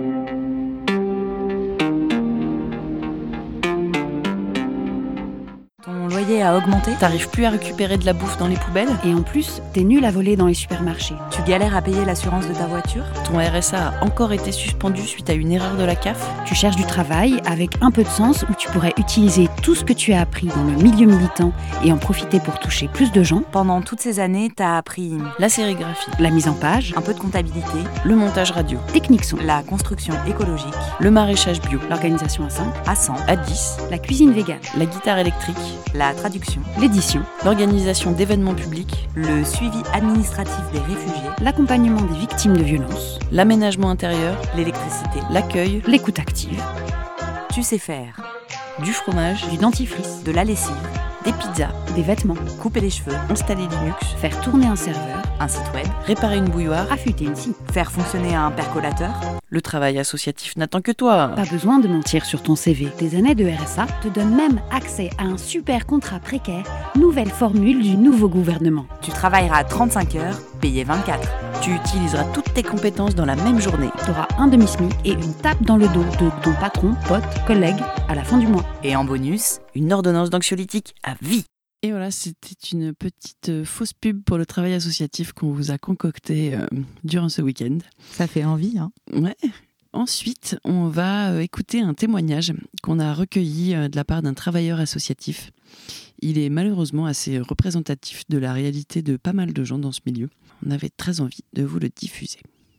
Ton loyer a augmenté, T'arrives plus à récupérer de la bouffe dans les poubelles, Et en plus, t'es nul à voler dans les supermarchés. tu galères à payer l'assurance de ta voiture, ton RSA a encore été suspendu suite à une erreur de la CAF, Tu cherches du travail avec un peu de sens où tu pourrais utiliser tout ce que tu as appris dans le milieu militant et en profiter pour toucher plus de gens. pendant toutes ces années, t'as appris la sérigraphie, La mise en page, un peu de comptabilité, le montage radio, technique son, la construction écologique, le maraîchage bio, l'organisation à 5, à 100, à 10, la cuisine végane, la guitare électrique, la traduction, l'édition, l'organisation d'événements publics, le suivi administratif des réfugiés, l'accompagnement des victimes de violences, l'aménagement intérieur, l'électricité. l'accueil, l'écoute active, Tu sais faire du fromage, du dentifrice, de la lessive, des pizzas, des vêtements, couper les cheveux, installer Linux, faire tourner un serveur, un site web, réparer une bouilloire, affûter une scie, faire fonctionner un percolateur. Le travail associatif n'attend que toi. Pas besoin de mentir sur ton CV. Tes années de RSA te donnent même accès à un super contrat précaire, nouvelle formule du nouveau gouvernement. Tu travailleras 35 heures, payé 24. Tu utiliseras toutes tes compétences dans la même journée. Tu auras un demi-SMIC et une tape dans le dos de ton patron, pote, collègue à la fin du mois. Et en bonus, une ordonnance d'anxiolytique à vie. Et voilà, c'était une petite fausse pub pour le travail associatif qu'on vous a concocté durant ce week-end. Ça fait envie, hein ? Ouais. Ensuite, on va écouter un témoignage qu'on a recueilli de la part d'un travailleur associatif. Il est malheureusement assez représentatif de la réalité de pas mal de gens dans ce milieu. On avait très envie de vous le diffuser.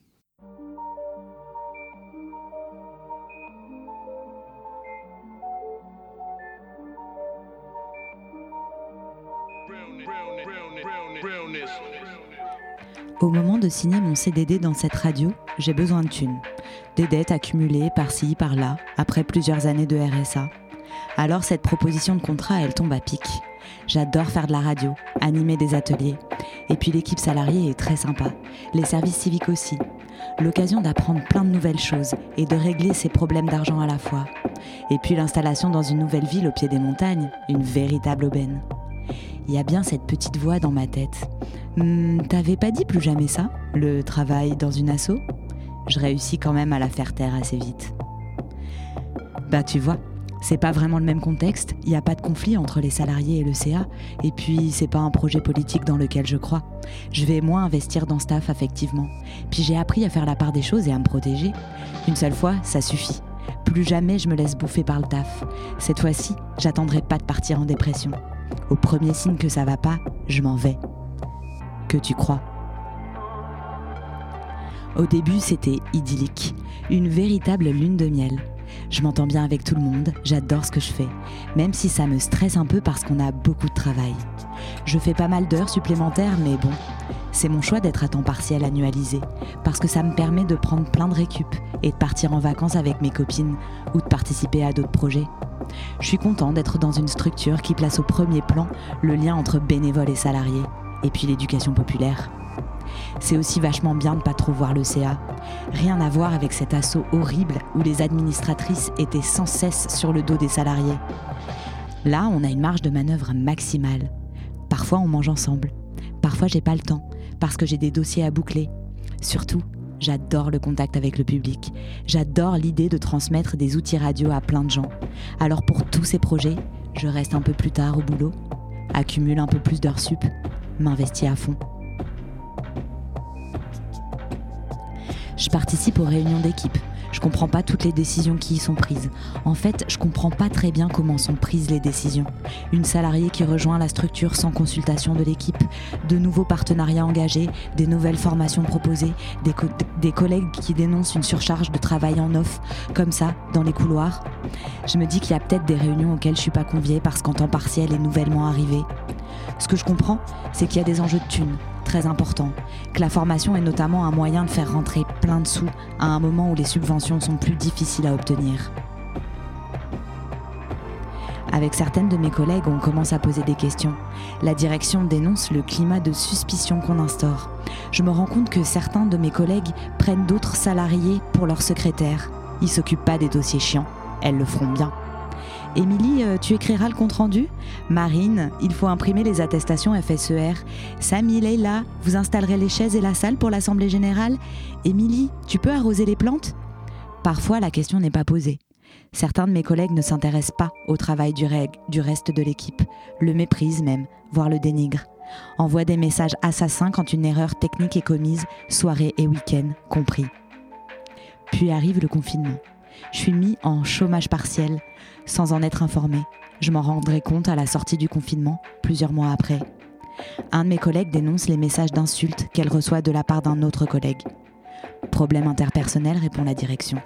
Au moment de signer mon CDD dans cette radio, j'ai besoin de thunes. Des dettes accumulées par-ci, par-là, après plusieurs années de RSA. Alors cette proposition de contrat, elle tombe à pic. J'adore faire de la radio, animer des ateliers. Et puis l'équipe salariée est très sympa. Les services civiques aussi. L'occasion d'apprendre plein de nouvelles choses et de régler ses problèmes d'argent à la fois. Et puis l'installation dans une nouvelle ville au pied des montagnes, une véritable aubaine. Il y a bien cette petite voix dans ma tête. T'avais pas dit plus jamais ça, le travail dans une asso ? Je réussis quand même à la faire taire assez vite. Bah tu vois, c'est pas vraiment le même contexte, il n'y a pas de conflit entre les salariés et le CA, et puis c'est pas un projet politique dans lequel je crois. Je vais moins investir dans ce taf affectivement. Puis j'ai appris à faire la part des choses et à me protéger. Une seule fois, ça suffit. Plus jamais je me laisse bouffer par le taf. Cette fois-ci, j'attendrai pas de partir en dépression. Au premier signe que ça va pas, je m'en vais. Que tu crois ? Au début, c'était idyllique, une véritable lune de miel. Je m'entends bien avec tout le monde, j'adore ce que je fais, même si ça me stresse un peu parce qu'on a beaucoup de travail. Je fais pas mal d'heures supplémentaires, mais bon, c'est mon choix d'être à temps partiel annualisé, parce que ça me permet de prendre plein de récup et de partir en vacances avec mes copines ou de participer à d'autres projets. Je suis content d'être dans une structure qui place au premier plan le lien entre bénévoles et salariés, et puis l'éducation populaire. C'est aussi vachement bien de pas trop voir le CA. Rien à voir avec cet assaut horrible où les administratrices étaient sans cesse sur le dos des salariés. Là, on a une marge de manœuvre maximale. Parfois, on mange ensemble. Parfois, j'ai pas le temps, parce que j'ai des dossiers à boucler. Surtout, j'adore le contact avec le public. J'adore l'idée de transmettre des outils radio à plein de gens. Alors pour tous ces projets, je reste un peu plus tard au boulot, accumule un peu plus d'heures sup, m'investis à fond. Je participe aux réunions d'équipe. Je comprends pas toutes les décisions qui y sont prises. En fait, je comprends pas très bien comment sont prises les décisions. Une salariée qui rejoint la structure sans consultation de l'équipe, de nouveaux partenariats engagés, des nouvelles formations proposées, des collègues qui dénoncent une surcharge de travail en off, comme ça, dans les couloirs. Je me dis qu'il y a peut-être des réunions auxquelles je suis pas conviée parce qu'en temps partiel est nouvellement arrivé. Ce que je comprends, c'est qu'il y a des enjeux de thunes très importants, que la formation est notamment un moyen de faire rentrer plein de sous à un moment où les subventions sont plus difficiles à obtenir. Avec certaines de mes collègues, on commence à poser des questions. La direction dénonce le climat de suspicion qu'on instaure. Je me rends compte que certains de mes collègues prennent d'autres salariés pour leurs secrétaires. Ils s'occupent pas des dossiers chiants, elles le feront bien. Émilie, tu écriras le compte-rendu ? Marine, il faut imprimer les attestations FSER. Samy, Leïla, vous installerez les chaises et la salle pour l'Assemblée Générale ? Émilie, tu peux arroser les plantes ? Parfois, la question n'est pas posée. Certains de mes collègues ne s'intéressent pas au travail du reste de l'équipe, le méprisent même, voire le dénigrent. Envoient des messages assassins quand une erreur technique est commise, soirée et week-end compris. Puis arrive le confinement. Je suis mis en chômage partiel, sans en être informée. Je m'en rendrai compte à la sortie du confinement, plusieurs mois après. Un de mes collègues dénonce les messages d'insultes qu'elle reçoit de la part d'un autre collègue. Problème interpersonnel, répond la direction.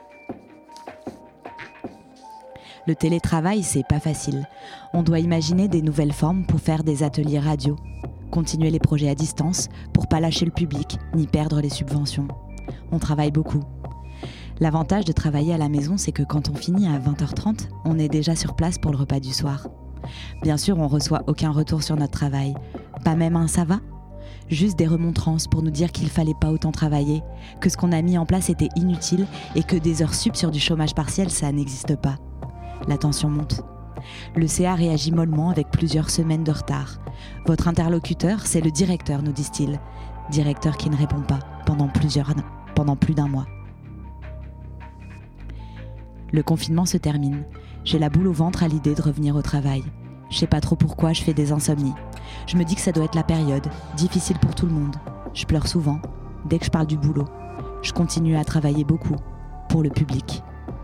Le télétravail, c'est pas facile. On doit imaginer des nouvelles formes pour faire des ateliers radio, continuer les projets à distance pour pas lâcher le public, ni perdre les subventions. On travaille beaucoup. L'avantage de travailler à la maison, c'est que quand on finit à 20h30, on est déjà sur place pour le repas du soir. Bien sûr, on reçoit aucun retour sur notre travail. Pas même un « ça va ?» Juste des remontrances pour nous dire qu'il fallait pas autant travailler, que ce qu'on a mis en place était inutile et que des heures sup sur du chômage partiel, ça n'existe pas. La tension monte. Le CA réagit mollement avec plusieurs semaines de retard. Votre interlocuteur, c'est le directeur, nous disent-ils. Directeur qui ne répond pas pendant plus d'un mois. Le confinement se termine. J'ai la boule au ventre à l'idée de revenir au travail. Je sais pas trop pourquoi je fais des insomnies. Je me dis que ça doit être la période, difficile pour tout le monde. Je pleure souvent, dès que je parle du boulot. Je continue à travailler beaucoup, pour le public.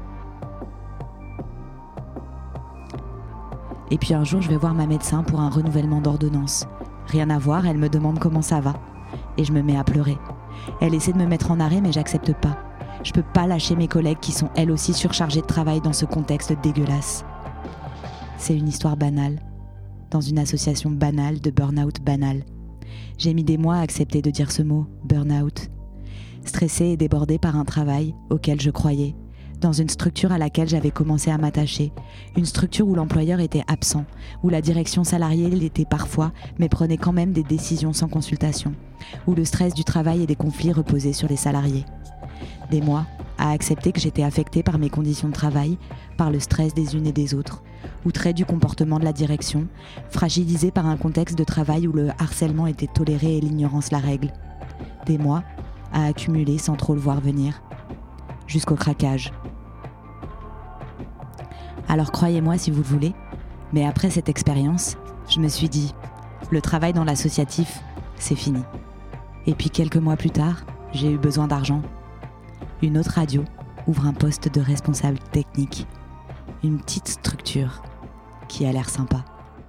Et puis un jour, je vais voir ma médecin pour un renouvellement d'ordonnance. Rien à voir, elle me demande comment ça va. Et je me mets à pleurer. Elle essaie de me mettre en arrêt, mais j'accepte pas. Je peux pas lâcher mes collègues qui sont elles aussi surchargées de travail dans ce contexte dégueulasse. C'est une histoire banale. Dans une association banale de burn-out banal. J'ai mis des mois à accepter de dire ce mot, burn-out. Stressée et débordée par un travail auquel je croyais, dans une structure à laquelle j'avais commencé à m'attacher, une structure où l'employeur était absent, où la direction salariée l'était parfois, mais prenait quand même des décisions sans consultation, où le stress du travail et des conflits reposaient sur les salariés. Des mois à accepter que j'étais affectée par mes conditions de travail, par le stress des unes et des autres, outrée du comportement de la direction, fragilisée par un contexte de travail où le harcèlement était toléré et l'ignorance la règle. Des mois à accumuler sans trop le voir venir, jusqu'au craquage. Alors croyez-moi si vous le voulez, mais après cette expérience, je me suis dit, le travail dans l'associatif, c'est fini. Et puis quelques mois plus tard, j'ai eu besoin d'argent. Une autre radio ouvre un poste de responsable technique. Une petite structure qui a l'air sympa.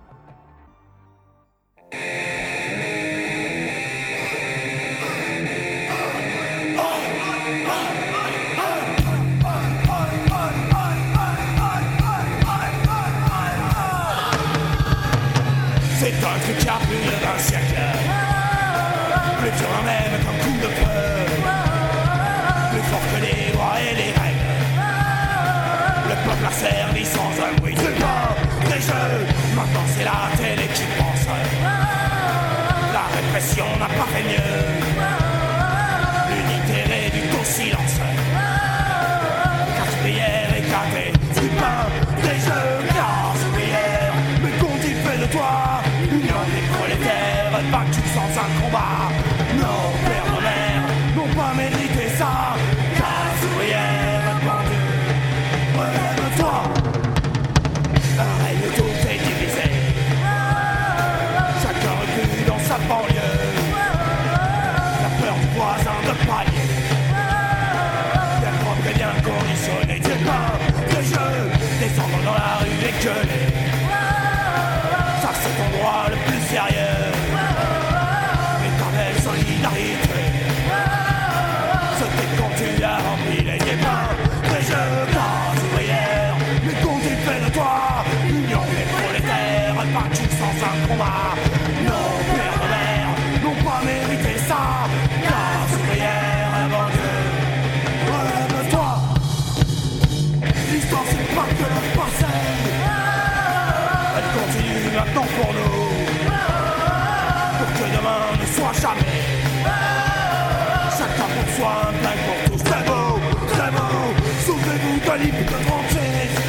C'est un truc qui a plus de 20 siècles. Plus dur même qu'un coup de feu. Plus fort que les lois et les règles. Le peuple a servi sans un bruit. C'est pas des jeux, maintenant c'est la télé qui pense. La répression n'a pas fait mieux. L'unité réduite au silence. Carte ouvrière éclatée. C'est pas des jeux, classe ouvrière. Mais qu'ont-ils fait de toi? Union des prolétaires, battus sans un combat. Nos pères, nos mères n'ont pas mérité ça. Classe ouvrière, bon Dieu, relève-toi. Un règne tout est divisé. Chacun recule dans sa banlieue. La peur du voisin de palier. Bien propre et bien conditionné. C'est pas des jeux, descendre dans la rue et gueuler. Ça c'est ton droit le plus sérieux. Éternelle solidarité. C'était quand tu as rempli les débats. Des jeux, classe ouvrière. Mais qu'ont-ils fait de toi? Union des prolétaires, battus sans un combat. Nos pères, nos mères n'ont pas mérité ça. Classe ouvrière, mon Dieu, relève-toi. L'histoire c'est pas que le passé. Elle continue maintenant pour nous. Pour que demain ne soit jamais. Chacun pour soi, un plein pour tous. Très beau, très beau. Souvenez-vous de l'hymne de 36.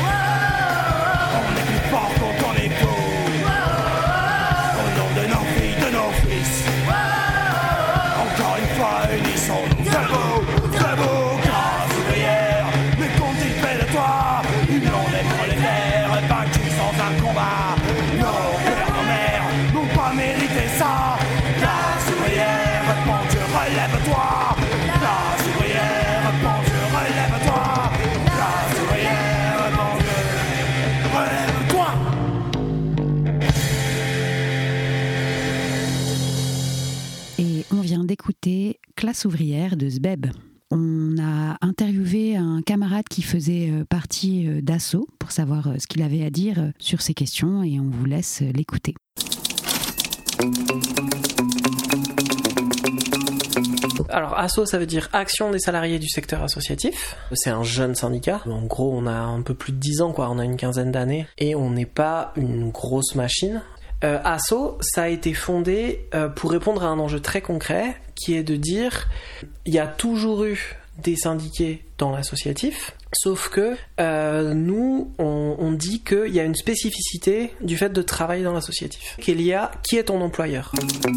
On est plus fort quand on est beau. Au nom de nos filles, de nos fils. Encore une fois, unissons-nous. Très beau, classe ouvrière. Mais qu'ont-ils fait de toi? Union des prolétaires, battus sans un combat. Nos pères, nos mères n'ont pas mérité ça. Classe ouvrière, mon Dieu, relève-toi. Classe ouvrière, mon Dieu, relève-toi. Classe ouvrière, mon Dieu, relève-toi. Et on vient d'écouter Classe ouvrière de Zbeb. On a interviewé un camarade qui faisait partie d'Asso pour savoir ce qu'il avait à dire sur ces questions et on vous laisse l'écouter. Alors ASSO, ça veut dire Action des salariés du secteur associatif. C'est un jeune syndicat. En gros, on a un peu plus de 10 ans, quoi. On a une quinzaine d'années et on n'est pas une grosse machine. ASSO, ça a été fondé pour répondre à un enjeu très concret qui est de dire il y a toujours eu des syndiqués dans l'associatif, sauf que nous, on dit qu'il y a une spécificité du fait de travailler dans l'associatif. Qu'il y a qui est ton employeur.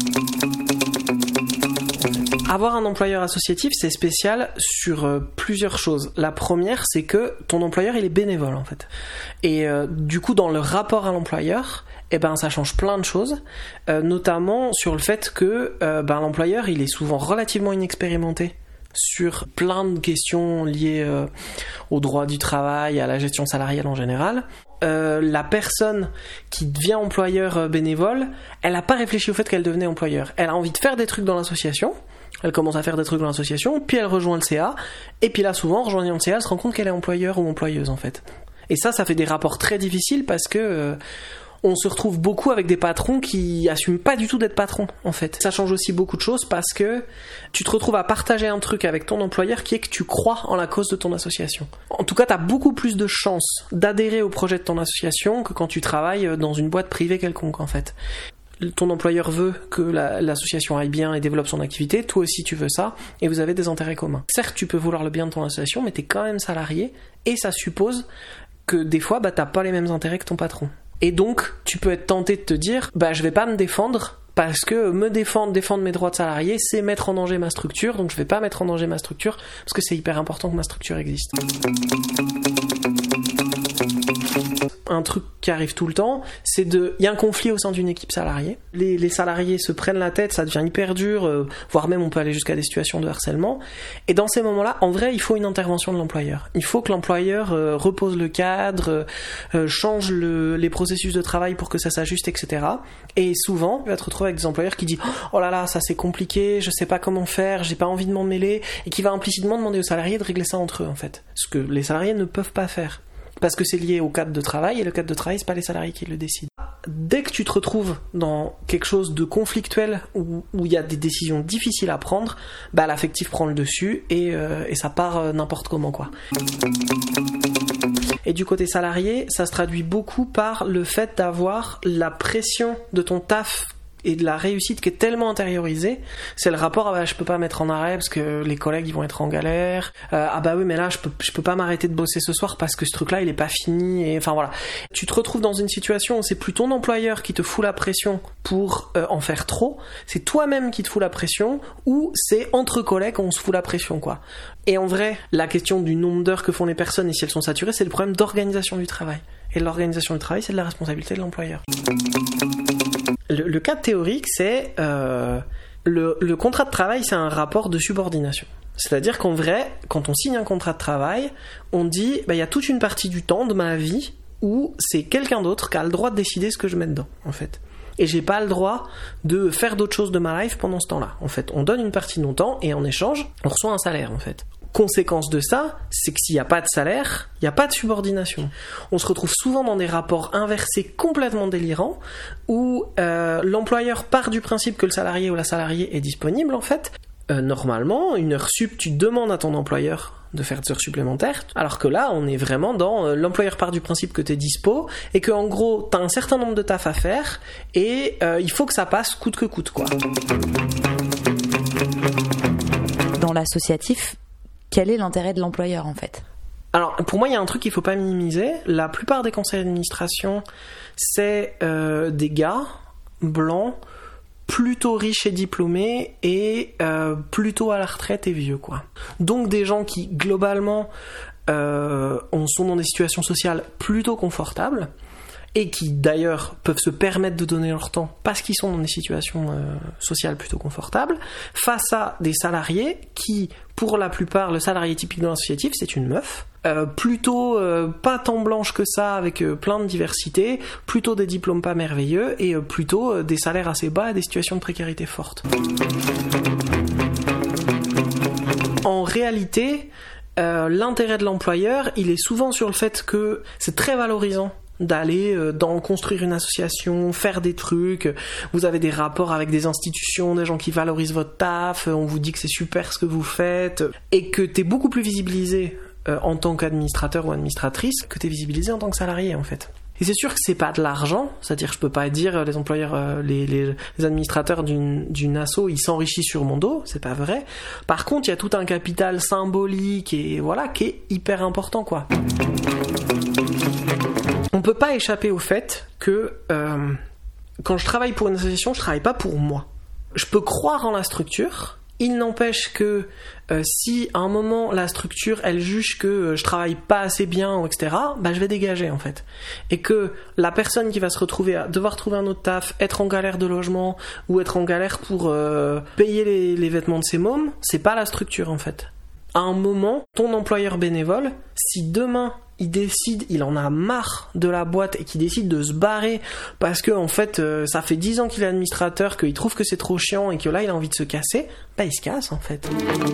Avoir un employeur associatif, c'est spécial sur plusieurs choses. La première, c'est que ton employeur, il est bénévole en fait. Et du coup, dans le rapport à l'employeur, ça change plein de choses, notamment sur le fait que l'employeur, il est souvent relativement inexpérimenté sur plein de questions liées au droit du travail, à la gestion salariale en général. La personne qui devient employeur bénévole, elle n'a pas réfléchi au fait qu'elle devenait employeur. Elle a envie de faire des trucs dans l'association, elle commence à faire des trucs dans l'association, puis elle rejoint le CA, et puis là souvent, en rejoignant le CA, elle se rend compte qu'elle est employeur ou employeuse en fait. Et ça fait des rapports très difficiles parce que on se retrouve beaucoup avec des patrons qui assument pas du tout d'être patrons, en fait. Ça change aussi beaucoup de choses parce que tu te retrouves à partager un truc avec ton employeur qui est que tu crois en la cause de ton association. En tout cas, t'as beaucoup plus de chances d'adhérer au projet de ton association que quand tu travailles dans une boîte privée quelconque, en fait. Ton employeur veut que l'association aille bien et développe son activité, toi aussi tu veux ça, et vous avez des intérêts communs. Certes, tu peux vouloir le bien de ton association, mais t'es quand même salarié, et ça suppose que des fois, t'as pas les mêmes intérêts que ton patron. Et donc, tu peux être tenté de te dire, je vais pas me défendre, parce que me défendre mes droits de salarié, c'est mettre en danger ma structure, donc je vais pas mettre en danger ma structure, parce que c'est hyper important que ma structure existe. Un truc qui arrive tout le temps, c'est il y a un conflit au sein d'une équipe salariée. Les salariés se prennent la tête, ça devient hyper dur, voire même on peut aller jusqu'à des situations de harcèlement. Et dans ces moments-là, en vrai, il faut une intervention de l'employeur. Il faut que l'employeur repose le cadre, change les processus de travail pour que ça s'ajuste, etc. Et souvent, tu vas te retrouver avec des employeurs qui disent « Oh là là, ça c'est compliqué, je sais pas comment faire, j'ai pas envie de m'en mêler », et qui va implicitement demander aux salariés de régler ça entre eux, en fait. Ce que les salariés ne peuvent pas faire. Parce que c'est lié au cadre de travail, et le cadre de travail, c'est pas les salariés qui le décident. Dès que tu te retrouves dans quelque chose de conflictuel, où il y a des décisions difficiles à prendre, l'affectif prend le dessus, et ça part n'importe comment, quoi. Et du côté salarié, ça se traduit beaucoup par le fait d'avoir la pression de ton taf et de la réussite qui est tellement intériorisée. C'est le rapport à je peux pas mettre en arrêt parce que les collègues ils vont être en galère, oui mais là je peux pas m'arrêter de bosser ce soir parce que ce truc là il est pas fini, et enfin voilà. Tu te retrouves dans une situation où c'est plus ton employeur qui te fout la pression pour en faire trop, c'est toi-même qui te fout la pression, ou c'est entre collègues on se fout la pression, quoi. Et en vrai, la question du nombre d'heures que font les personnes et si elles sont saturées, c'est le problème d'organisation du travail. Et l'organisation du travail, c'est de la responsabilité de l'employeur. Le cas théorique, c'est le contrat de travail, c'est un rapport de subordination. C'est-à-dire qu'en vrai, quand on signe un contrat de travail, on dit il y a toute une partie du temps de ma vie où c'est quelqu'un d'autre qui a le droit de décider ce que je mets dedans, en fait. Et j'ai pas le droit de faire d'autres choses de ma life pendant ce temps-là. En fait, on donne une partie de mon temps et en échange, on reçoit un salaire, en fait. Conséquence de ça, c'est que s'il n'y a pas de salaire, il n'y a pas de subordination. On se retrouve souvent dans des rapports inversés complètement délirants où l'employeur part du principe que le salarié ou la salariée est disponible, en fait. Normalement, une heure sup, tu demandes à ton employeur de faire des heures supplémentaires, alors que là, on est vraiment dans l'employeur part du principe que t'es dispo et que en gros, t'as un certain nombre de taf à faire et il faut que ça passe coûte que coûte, quoi. Dans l'associatif, quel est l'intérêt de l'employeur, en fait ? Alors, pour moi, il y a un truc qu'il faut pas minimiser. La plupart des conseils d'administration, c'est des gars blancs, plutôt riches et diplômés, et plutôt à la retraite et vieux, quoi. Donc des gens qui, globalement, sont dans des situations sociales plutôt confortables, et qui d'ailleurs peuvent se permettre de donner leur temps parce qu'ils sont dans des situations sociales plutôt confortables, face à des salariés qui, pour la plupart, le salarié typique de l'associatif, c'est une meuf, plutôt pas tant blanche que ça, avec plein de diversité, plutôt des diplômes pas merveilleux, et plutôt des salaires assez bas et des situations de précarité fortes. En réalité, l'intérêt de l'employeur, il est souvent sur le fait que c'est très valorisant d'aller construire une association, faire des trucs, vous avez des rapports avec des institutions, des gens qui valorisent votre taf, on vous dit que c'est super ce que vous faites, et que t'es beaucoup plus visibilisé en tant qu'administrateur ou administratrice que t'es visibilisé en tant que salarié en fait. Et c'est sûr que c'est pas de l'argent, c'est-à-dire je peux pas dire les employeurs, les administrateurs d'une asso, ils s'enrichissent sur mon dos, c'est pas vrai. Par contre, il y a tout un capital symbolique et voilà qui est hyper important quoi. On peut pas échapper au fait que quand je travaille pour une association, je travaille pas pour moi. Je peux croire en la structure. Il n'empêche que si à un moment la structure elle juge que je travaille pas assez bien etc, je vais dégager en fait. Et que la personne qui va se retrouver à devoir trouver un autre taf, être en galère de logement ou être en galère pour payer les vêtements de ses mômes, c'est pas la structure en fait. À un moment, ton employeur bénévole, si demain il décide, il en a marre de la boîte et qu'il décide de se barrer parce que en fait ça fait 10 ans qu'il est administrateur, qu'il trouve que c'est trop chiant et que là il a envie de se casser, il se casse en fait.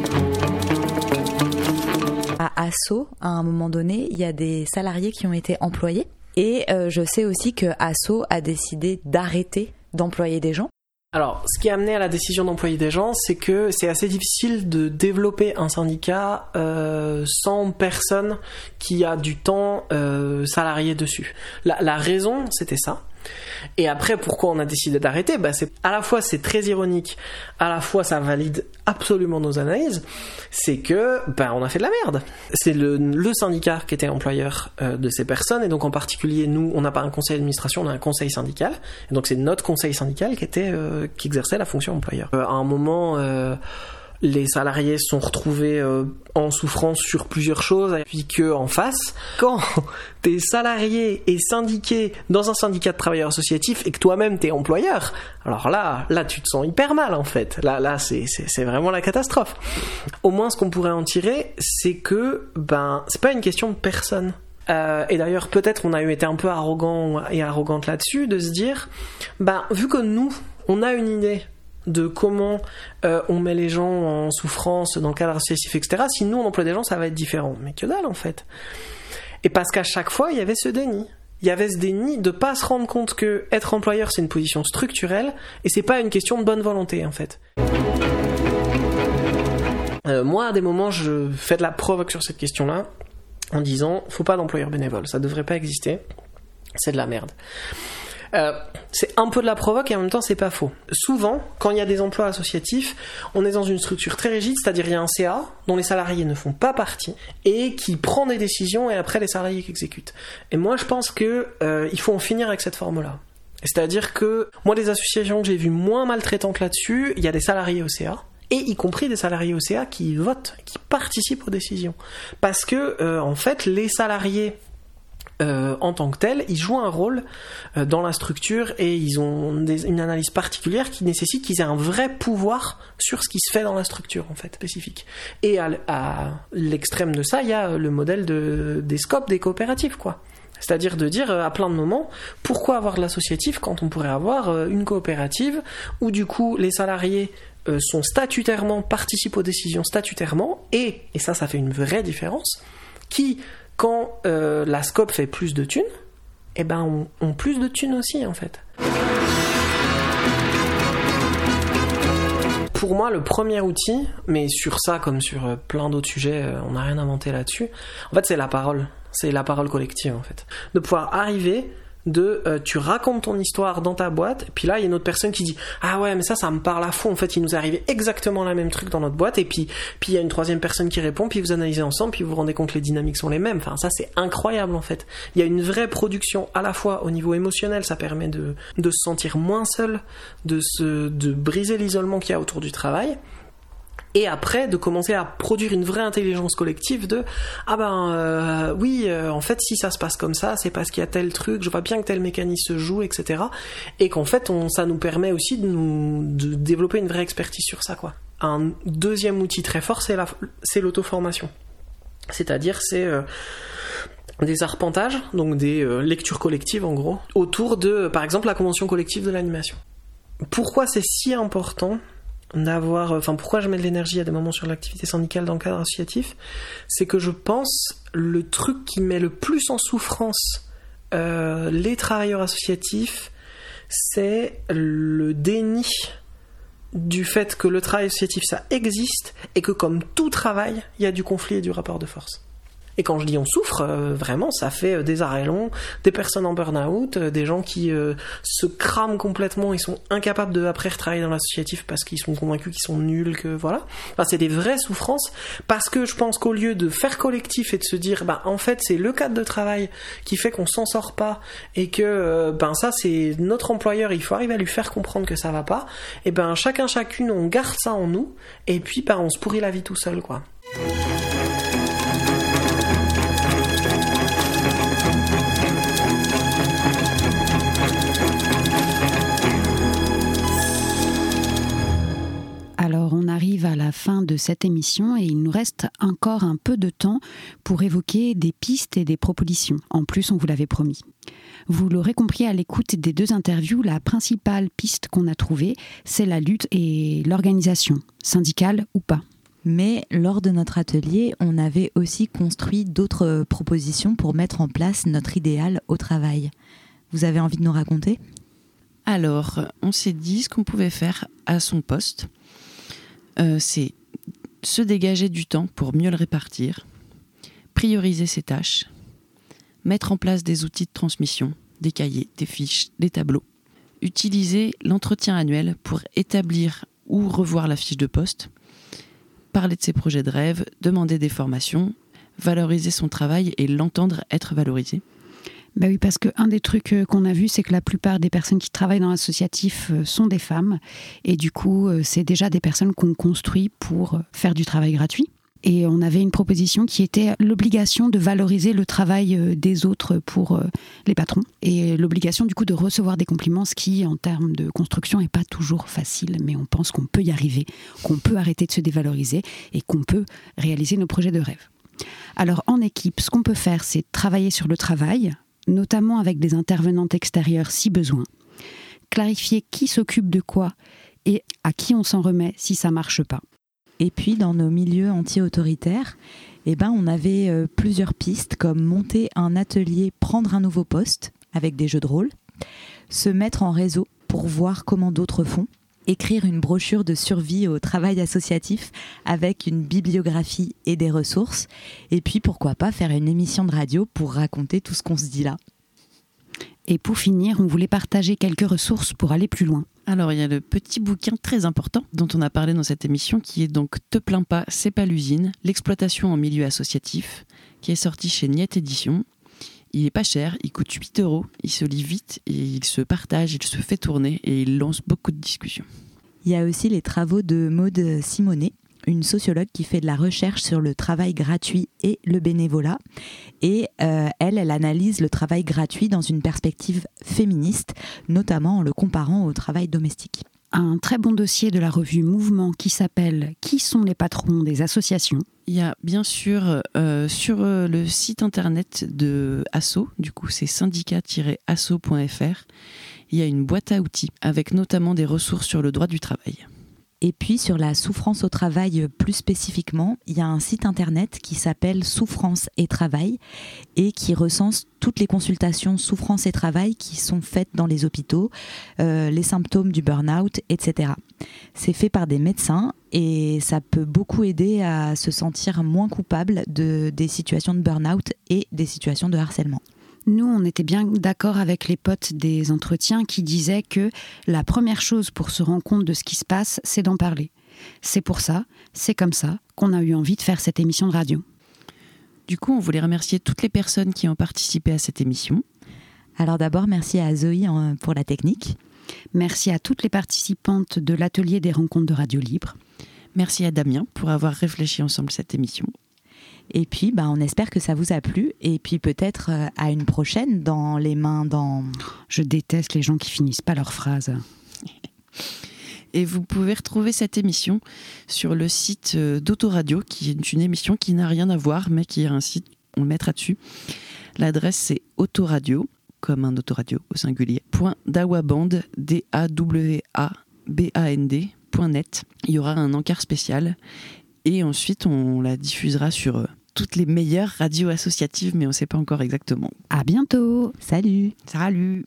À Asso, à un moment donné, il y a des salariés qui ont été employés et je sais aussi que Asso a décidé d'arrêter d'employer des gens. Alors, ce qui a amené à la décision d'employer des gens, c'est que c'est assez difficile de développer un syndicat sans personne qui a du temps salarié dessus. La raison, c'était ça. Et après, pourquoi on a décidé d'arrêter ? C'est à la fois c'est très ironique, à la fois ça valide absolument nos analyses. C'est que on a fait de la merde. C'est le syndicat qui était employeur de ces personnes, et donc en particulier nous, on n'a pas un conseil d'administration, on a un conseil syndical. Et donc c'est notre conseil syndical qui exerçait la fonction employeur. À un moment. Les salariés sont retrouvés en souffrance sur plusieurs choses, et puis qu'en face, quand t'es salarié et syndiqué dans un syndicat de travailleurs associatifs et que toi-même t'es employeur, alors là tu te sens hyper mal en fait. Là c'est vraiment la catastrophe. Au moins ce qu'on pourrait en tirer, c'est que c'est pas une question de personne. Et d'ailleurs peut-être on a été un peu arrogant et arrogante là-dessus, de se dire vu que nous on a une idée de comment on met les gens en souffrance dans le cadre associatif, etc. Si nous on emploie des gens, ça va être différent. Mais que dalle en fait. Et parce qu'à chaque fois, il y avait ce déni. Il y avait ce déni de pas se rendre compte que être employeur, c'est une position structurelle et c'est pas une question de bonne volonté en fait. Moi, à des moments, je fais de la provoque sur cette question-là en disant, faut pas d'employeur bénévole, ça devrait pas exister, c'est de la merde. C'est un peu de la provoque et en même temps c'est pas faux. Souvent, quand il y a des emplois associatifs, on est dans une structure très rigide, c'est-à-dire il y a un CA dont les salariés ne font pas partie et qui prend des décisions et après les salariés qui exécutent. Et moi je pense que il faut en finir avec cette forme-là. C'est-à-dire que moi les associations que j'ai vues moins maltraitantes là-dessus, il y a des salariés au CA. Et y compris des salariés au CA qui votent, qui participent aux décisions. Parce que en fait les salariés en tant que tels, ils jouent un rôle dans la structure et ils ont une analyse particulière qui nécessite qu'ils aient un vrai pouvoir sur ce qui se fait dans la structure en fait, spécifique. Et à l'extrême de ça, il y a le modèle des scopes des coopératives quoi. C'est-à-dire de dire à plein de moments, pourquoi avoir de l'associatif quand on pourrait avoir une coopérative où du coup les salariés sont statutairement, participent aux décisions statutairement et ça fait une vraie différence, qui quand la SCOP fait plus de thunes, ont plus de thunes aussi en fait. Pour moi, le premier outil, mais sur ça comme sur plein d'autres sujets, on n'a rien inventé là-dessus, en fait c'est la parole. C'est la parole collective en fait. De pouvoir arriver tu racontes ton histoire dans ta boîte, puis là il y a une autre personne qui dit ah ouais mais ça me parle à fond, en fait il nous est arrivé exactement la même truc dans notre boîte, et puis il y a une troisième personne qui répond, puis vous analysez ensemble, puis vous vous rendez compte que les dynamiques sont les mêmes. Enfin ça c'est incroyable en fait. Il y a une vraie production à la fois au niveau émotionnel, ça permet de se sentir moins seul, de briser l'isolement qu'il y a autour du travail. Et après, de commencer à produire une vraie intelligence collective de en fait, si ça se passe comme ça, c'est parce qu'il y a tel truc, je vois bien que tel mécanisme se joue, etc. Et qu'en fait, ça nous permet aussi de développer une vraie expertise sur ça, quoi. Un deuxième outil très fort, c'est l'auto-formation. C'est-à-dire, c'est des arpentages, donc des lectures collectives, en gros, autour de, par exemple, la convention collective de l'animation. Pourquoi c'est si important pourquoi je mets de l'énergie à des moments sur l'activité syndicale dans le cadre associatif, c'est que je pense le truc qui met le plus en souffrance les travailleurs associatifs, c'est le déni du fait que le travail associatif, ça existe, et que comme tout travail, il y a du conflit et du rapport de force. Et quand je dis on souffre, vraiment, ça fait des arrêts longs, des personnes en burn-out, des gens qui se crament complètement, ils sont incapables de après retravailler dans l'associatif parce qu'ils sont convaincus qu'ils sont nuls, que voilà. Enfin, c'est des vraies souffrances, parce que je pense qu'au lieu de faire collectif et de se dire, en fait, c'est le cadre de travail qui fait qu'on s'en sort pas, et que, ça, c'est notre employeur, il faut arriver à lui faire comprendre que ça va pas, et chacune, on garde ça en nous, et puis, on se pourrit la vie tout seul, quoi. Alors on arrive à la fin de cette émission et il nous reste encore un peu de temps pour évoquer des pistes et des propositions. En plus, on vous l'avait promis. Vous l'aurez compris à l'écoute des 2 interviews, la principale piste qu'on a trouvée, c'est la lutte et l'organisation, syndicale ou pas. Mais lors de notre atelier, on avait aussi construit d'autres propositions pour mettre en place notre idéal au travail. Vous avez envie de nous raconter ? Alors, on s'est dit ce qu'on pouvait faire à son poste. C'est se dégager du temps pour mieux le répartir, prioriser ses tâches, mettre en place des outils de transmission, des cahiers, des fiches, des tableaux, utiliser l'entretien annuel pour établir ou revoir la fiche de poste, parler de ses projets de rêve, demander des formations, valoriser son travail et l'entendre être valorisé. Oui, parce qu'un des trucs qu'on a vu, c'est que la plupart des personnes qui travaillent dans l'associatif sont des femmes. Et du coup, c'est déjà des personnes qu'on construit pour faire du travail gratuit. Et on avait une proposition qui était l'obligation de valoriser le travail des autres pour les patrons. Et l'obligation du coup de recevoir des compliments, ce qui en termes de construction n'est pas toujours facile. Mais on pense qu'on peut y arriver, qu'on peut arrêter de se dévaloriser et qu'on peut réaliser nos projets de rêve. Alors en équipe, ce qu'on peut faire, c'est travailler sur le travail, notamment avec des intervenantes extérieures si besoin, clarifier qui s'occupe de quoi et à qui on s'en remet si ça marche pas. Et puis dans nos milieux anti-autoritaires, on avait plusieurs pistes comme monter un atelier, prendre un nouveau poste avec des jeux de rôle, se mettre en réseau pour voir comment d'autres font, écrire une brochure de survie au travail associatif avec une bibliographie et des ressources, et puis pourquoi pas faire une émission de radio pour raconter tout ce qu'on se dit là. Et pour finir, on voulait partager quelques ressources pour aller plus loin. Alors il y a le petit bouquin très important dont on a parlé dans cette émission qui est donc Te plains pas, c'est pas l'usine, l'exploitation en milieu associatif, qui est sorti chez Niette Édition. Il est pas cher, il coûte 8 €, il se lit vite, et il se partage, il se fait tourner et il lance beaucoup de discussions. Il y a aussi les travaux de Maude Simonet, une sociologue qui fait de la recherche sur le travail gratuit et le bénévolat. Et elle analyse le travail gratuit dans une perspective féministe, notamment en le comparant au travail domestique. Un très bon dossier de la revue Mouvement qui s'appelle « Qui sont les patrons des associations ?» Il y a bien sûr sur le site internet de Asso, du coup c'est syndicat-asso.fr, il y a une boîte à outils avec notamment des ressources sur le droit du travail. Et puis sur la souffrance au travail plus spécifiquement, il y a un site internet qui s'appelle Souffrance et Travail et qui recense toutes les consultations souffrance et travail qui sont faites dans les hôpitaux, les symptômes du burn-out, etc. C'est fait par des médecins et ça peut beaucoup aider à se sentir moins coupable des situations de burn-out et des situations de harcèlement. Nous, on était bien d'accord avec les potes des entretiens qui disaient que la première chose pour se rendre compte de ce qui se passe, c'est d'en parler. C'est pour ça, c'est comme ça qu'on a eu envie de faire cette émission de radio. Du coup, on voulait remercier toutes les personnes qui ont participé à cette émission. Alors d'abord, merci à Zoé pour la technique. Merci à toutes les participantes de l'atelier des rencontres de Radio Libre. Merci à Damien pour avoir réfléchi ensemble cette émission. Et puis, on espère que ça vous a plu. Et puis peut-être à une prochaine dans les mains dans... Je déteste les gens qui finissent pas leurs phrases. Et vous pouvez retrouver cette émission sur le site d'Autoradio, qui est une émission qui n'a rien à voir, mais qui est un site, on le mettra dessus. L'adresse, c'est Autoradio, comme un autoradio au singulier, .dawaband, DAWABAND.net. Il y aura un encart spécial. Et ensuite, on la diffusera sur toutes les meilleures radios associatives, mais on ne sait pas encore exactement. À bientôt. Salut. Salut.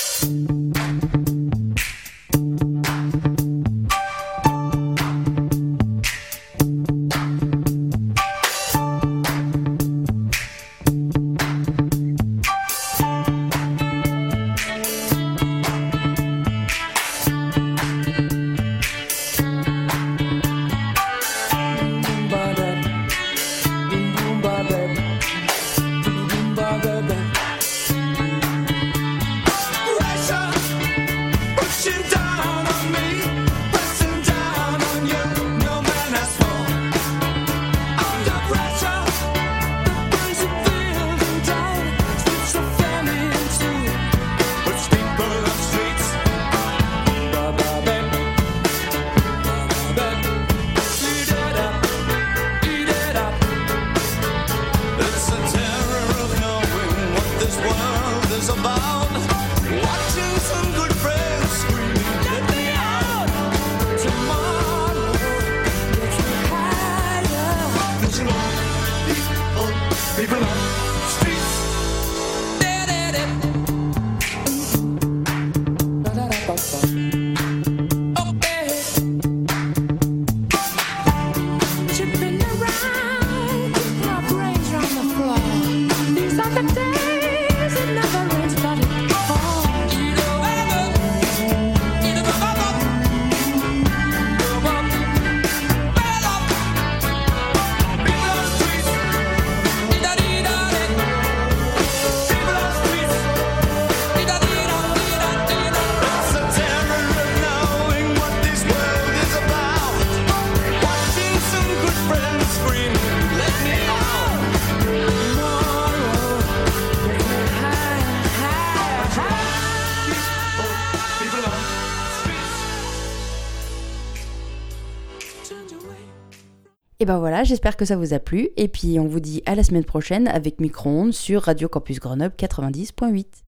Et ben voilà, j'espère que ça vous a plu. Et puis on vous dit à la semaine prochaine avec Micro-ondes sur Radio Campus Grenoble 90.8.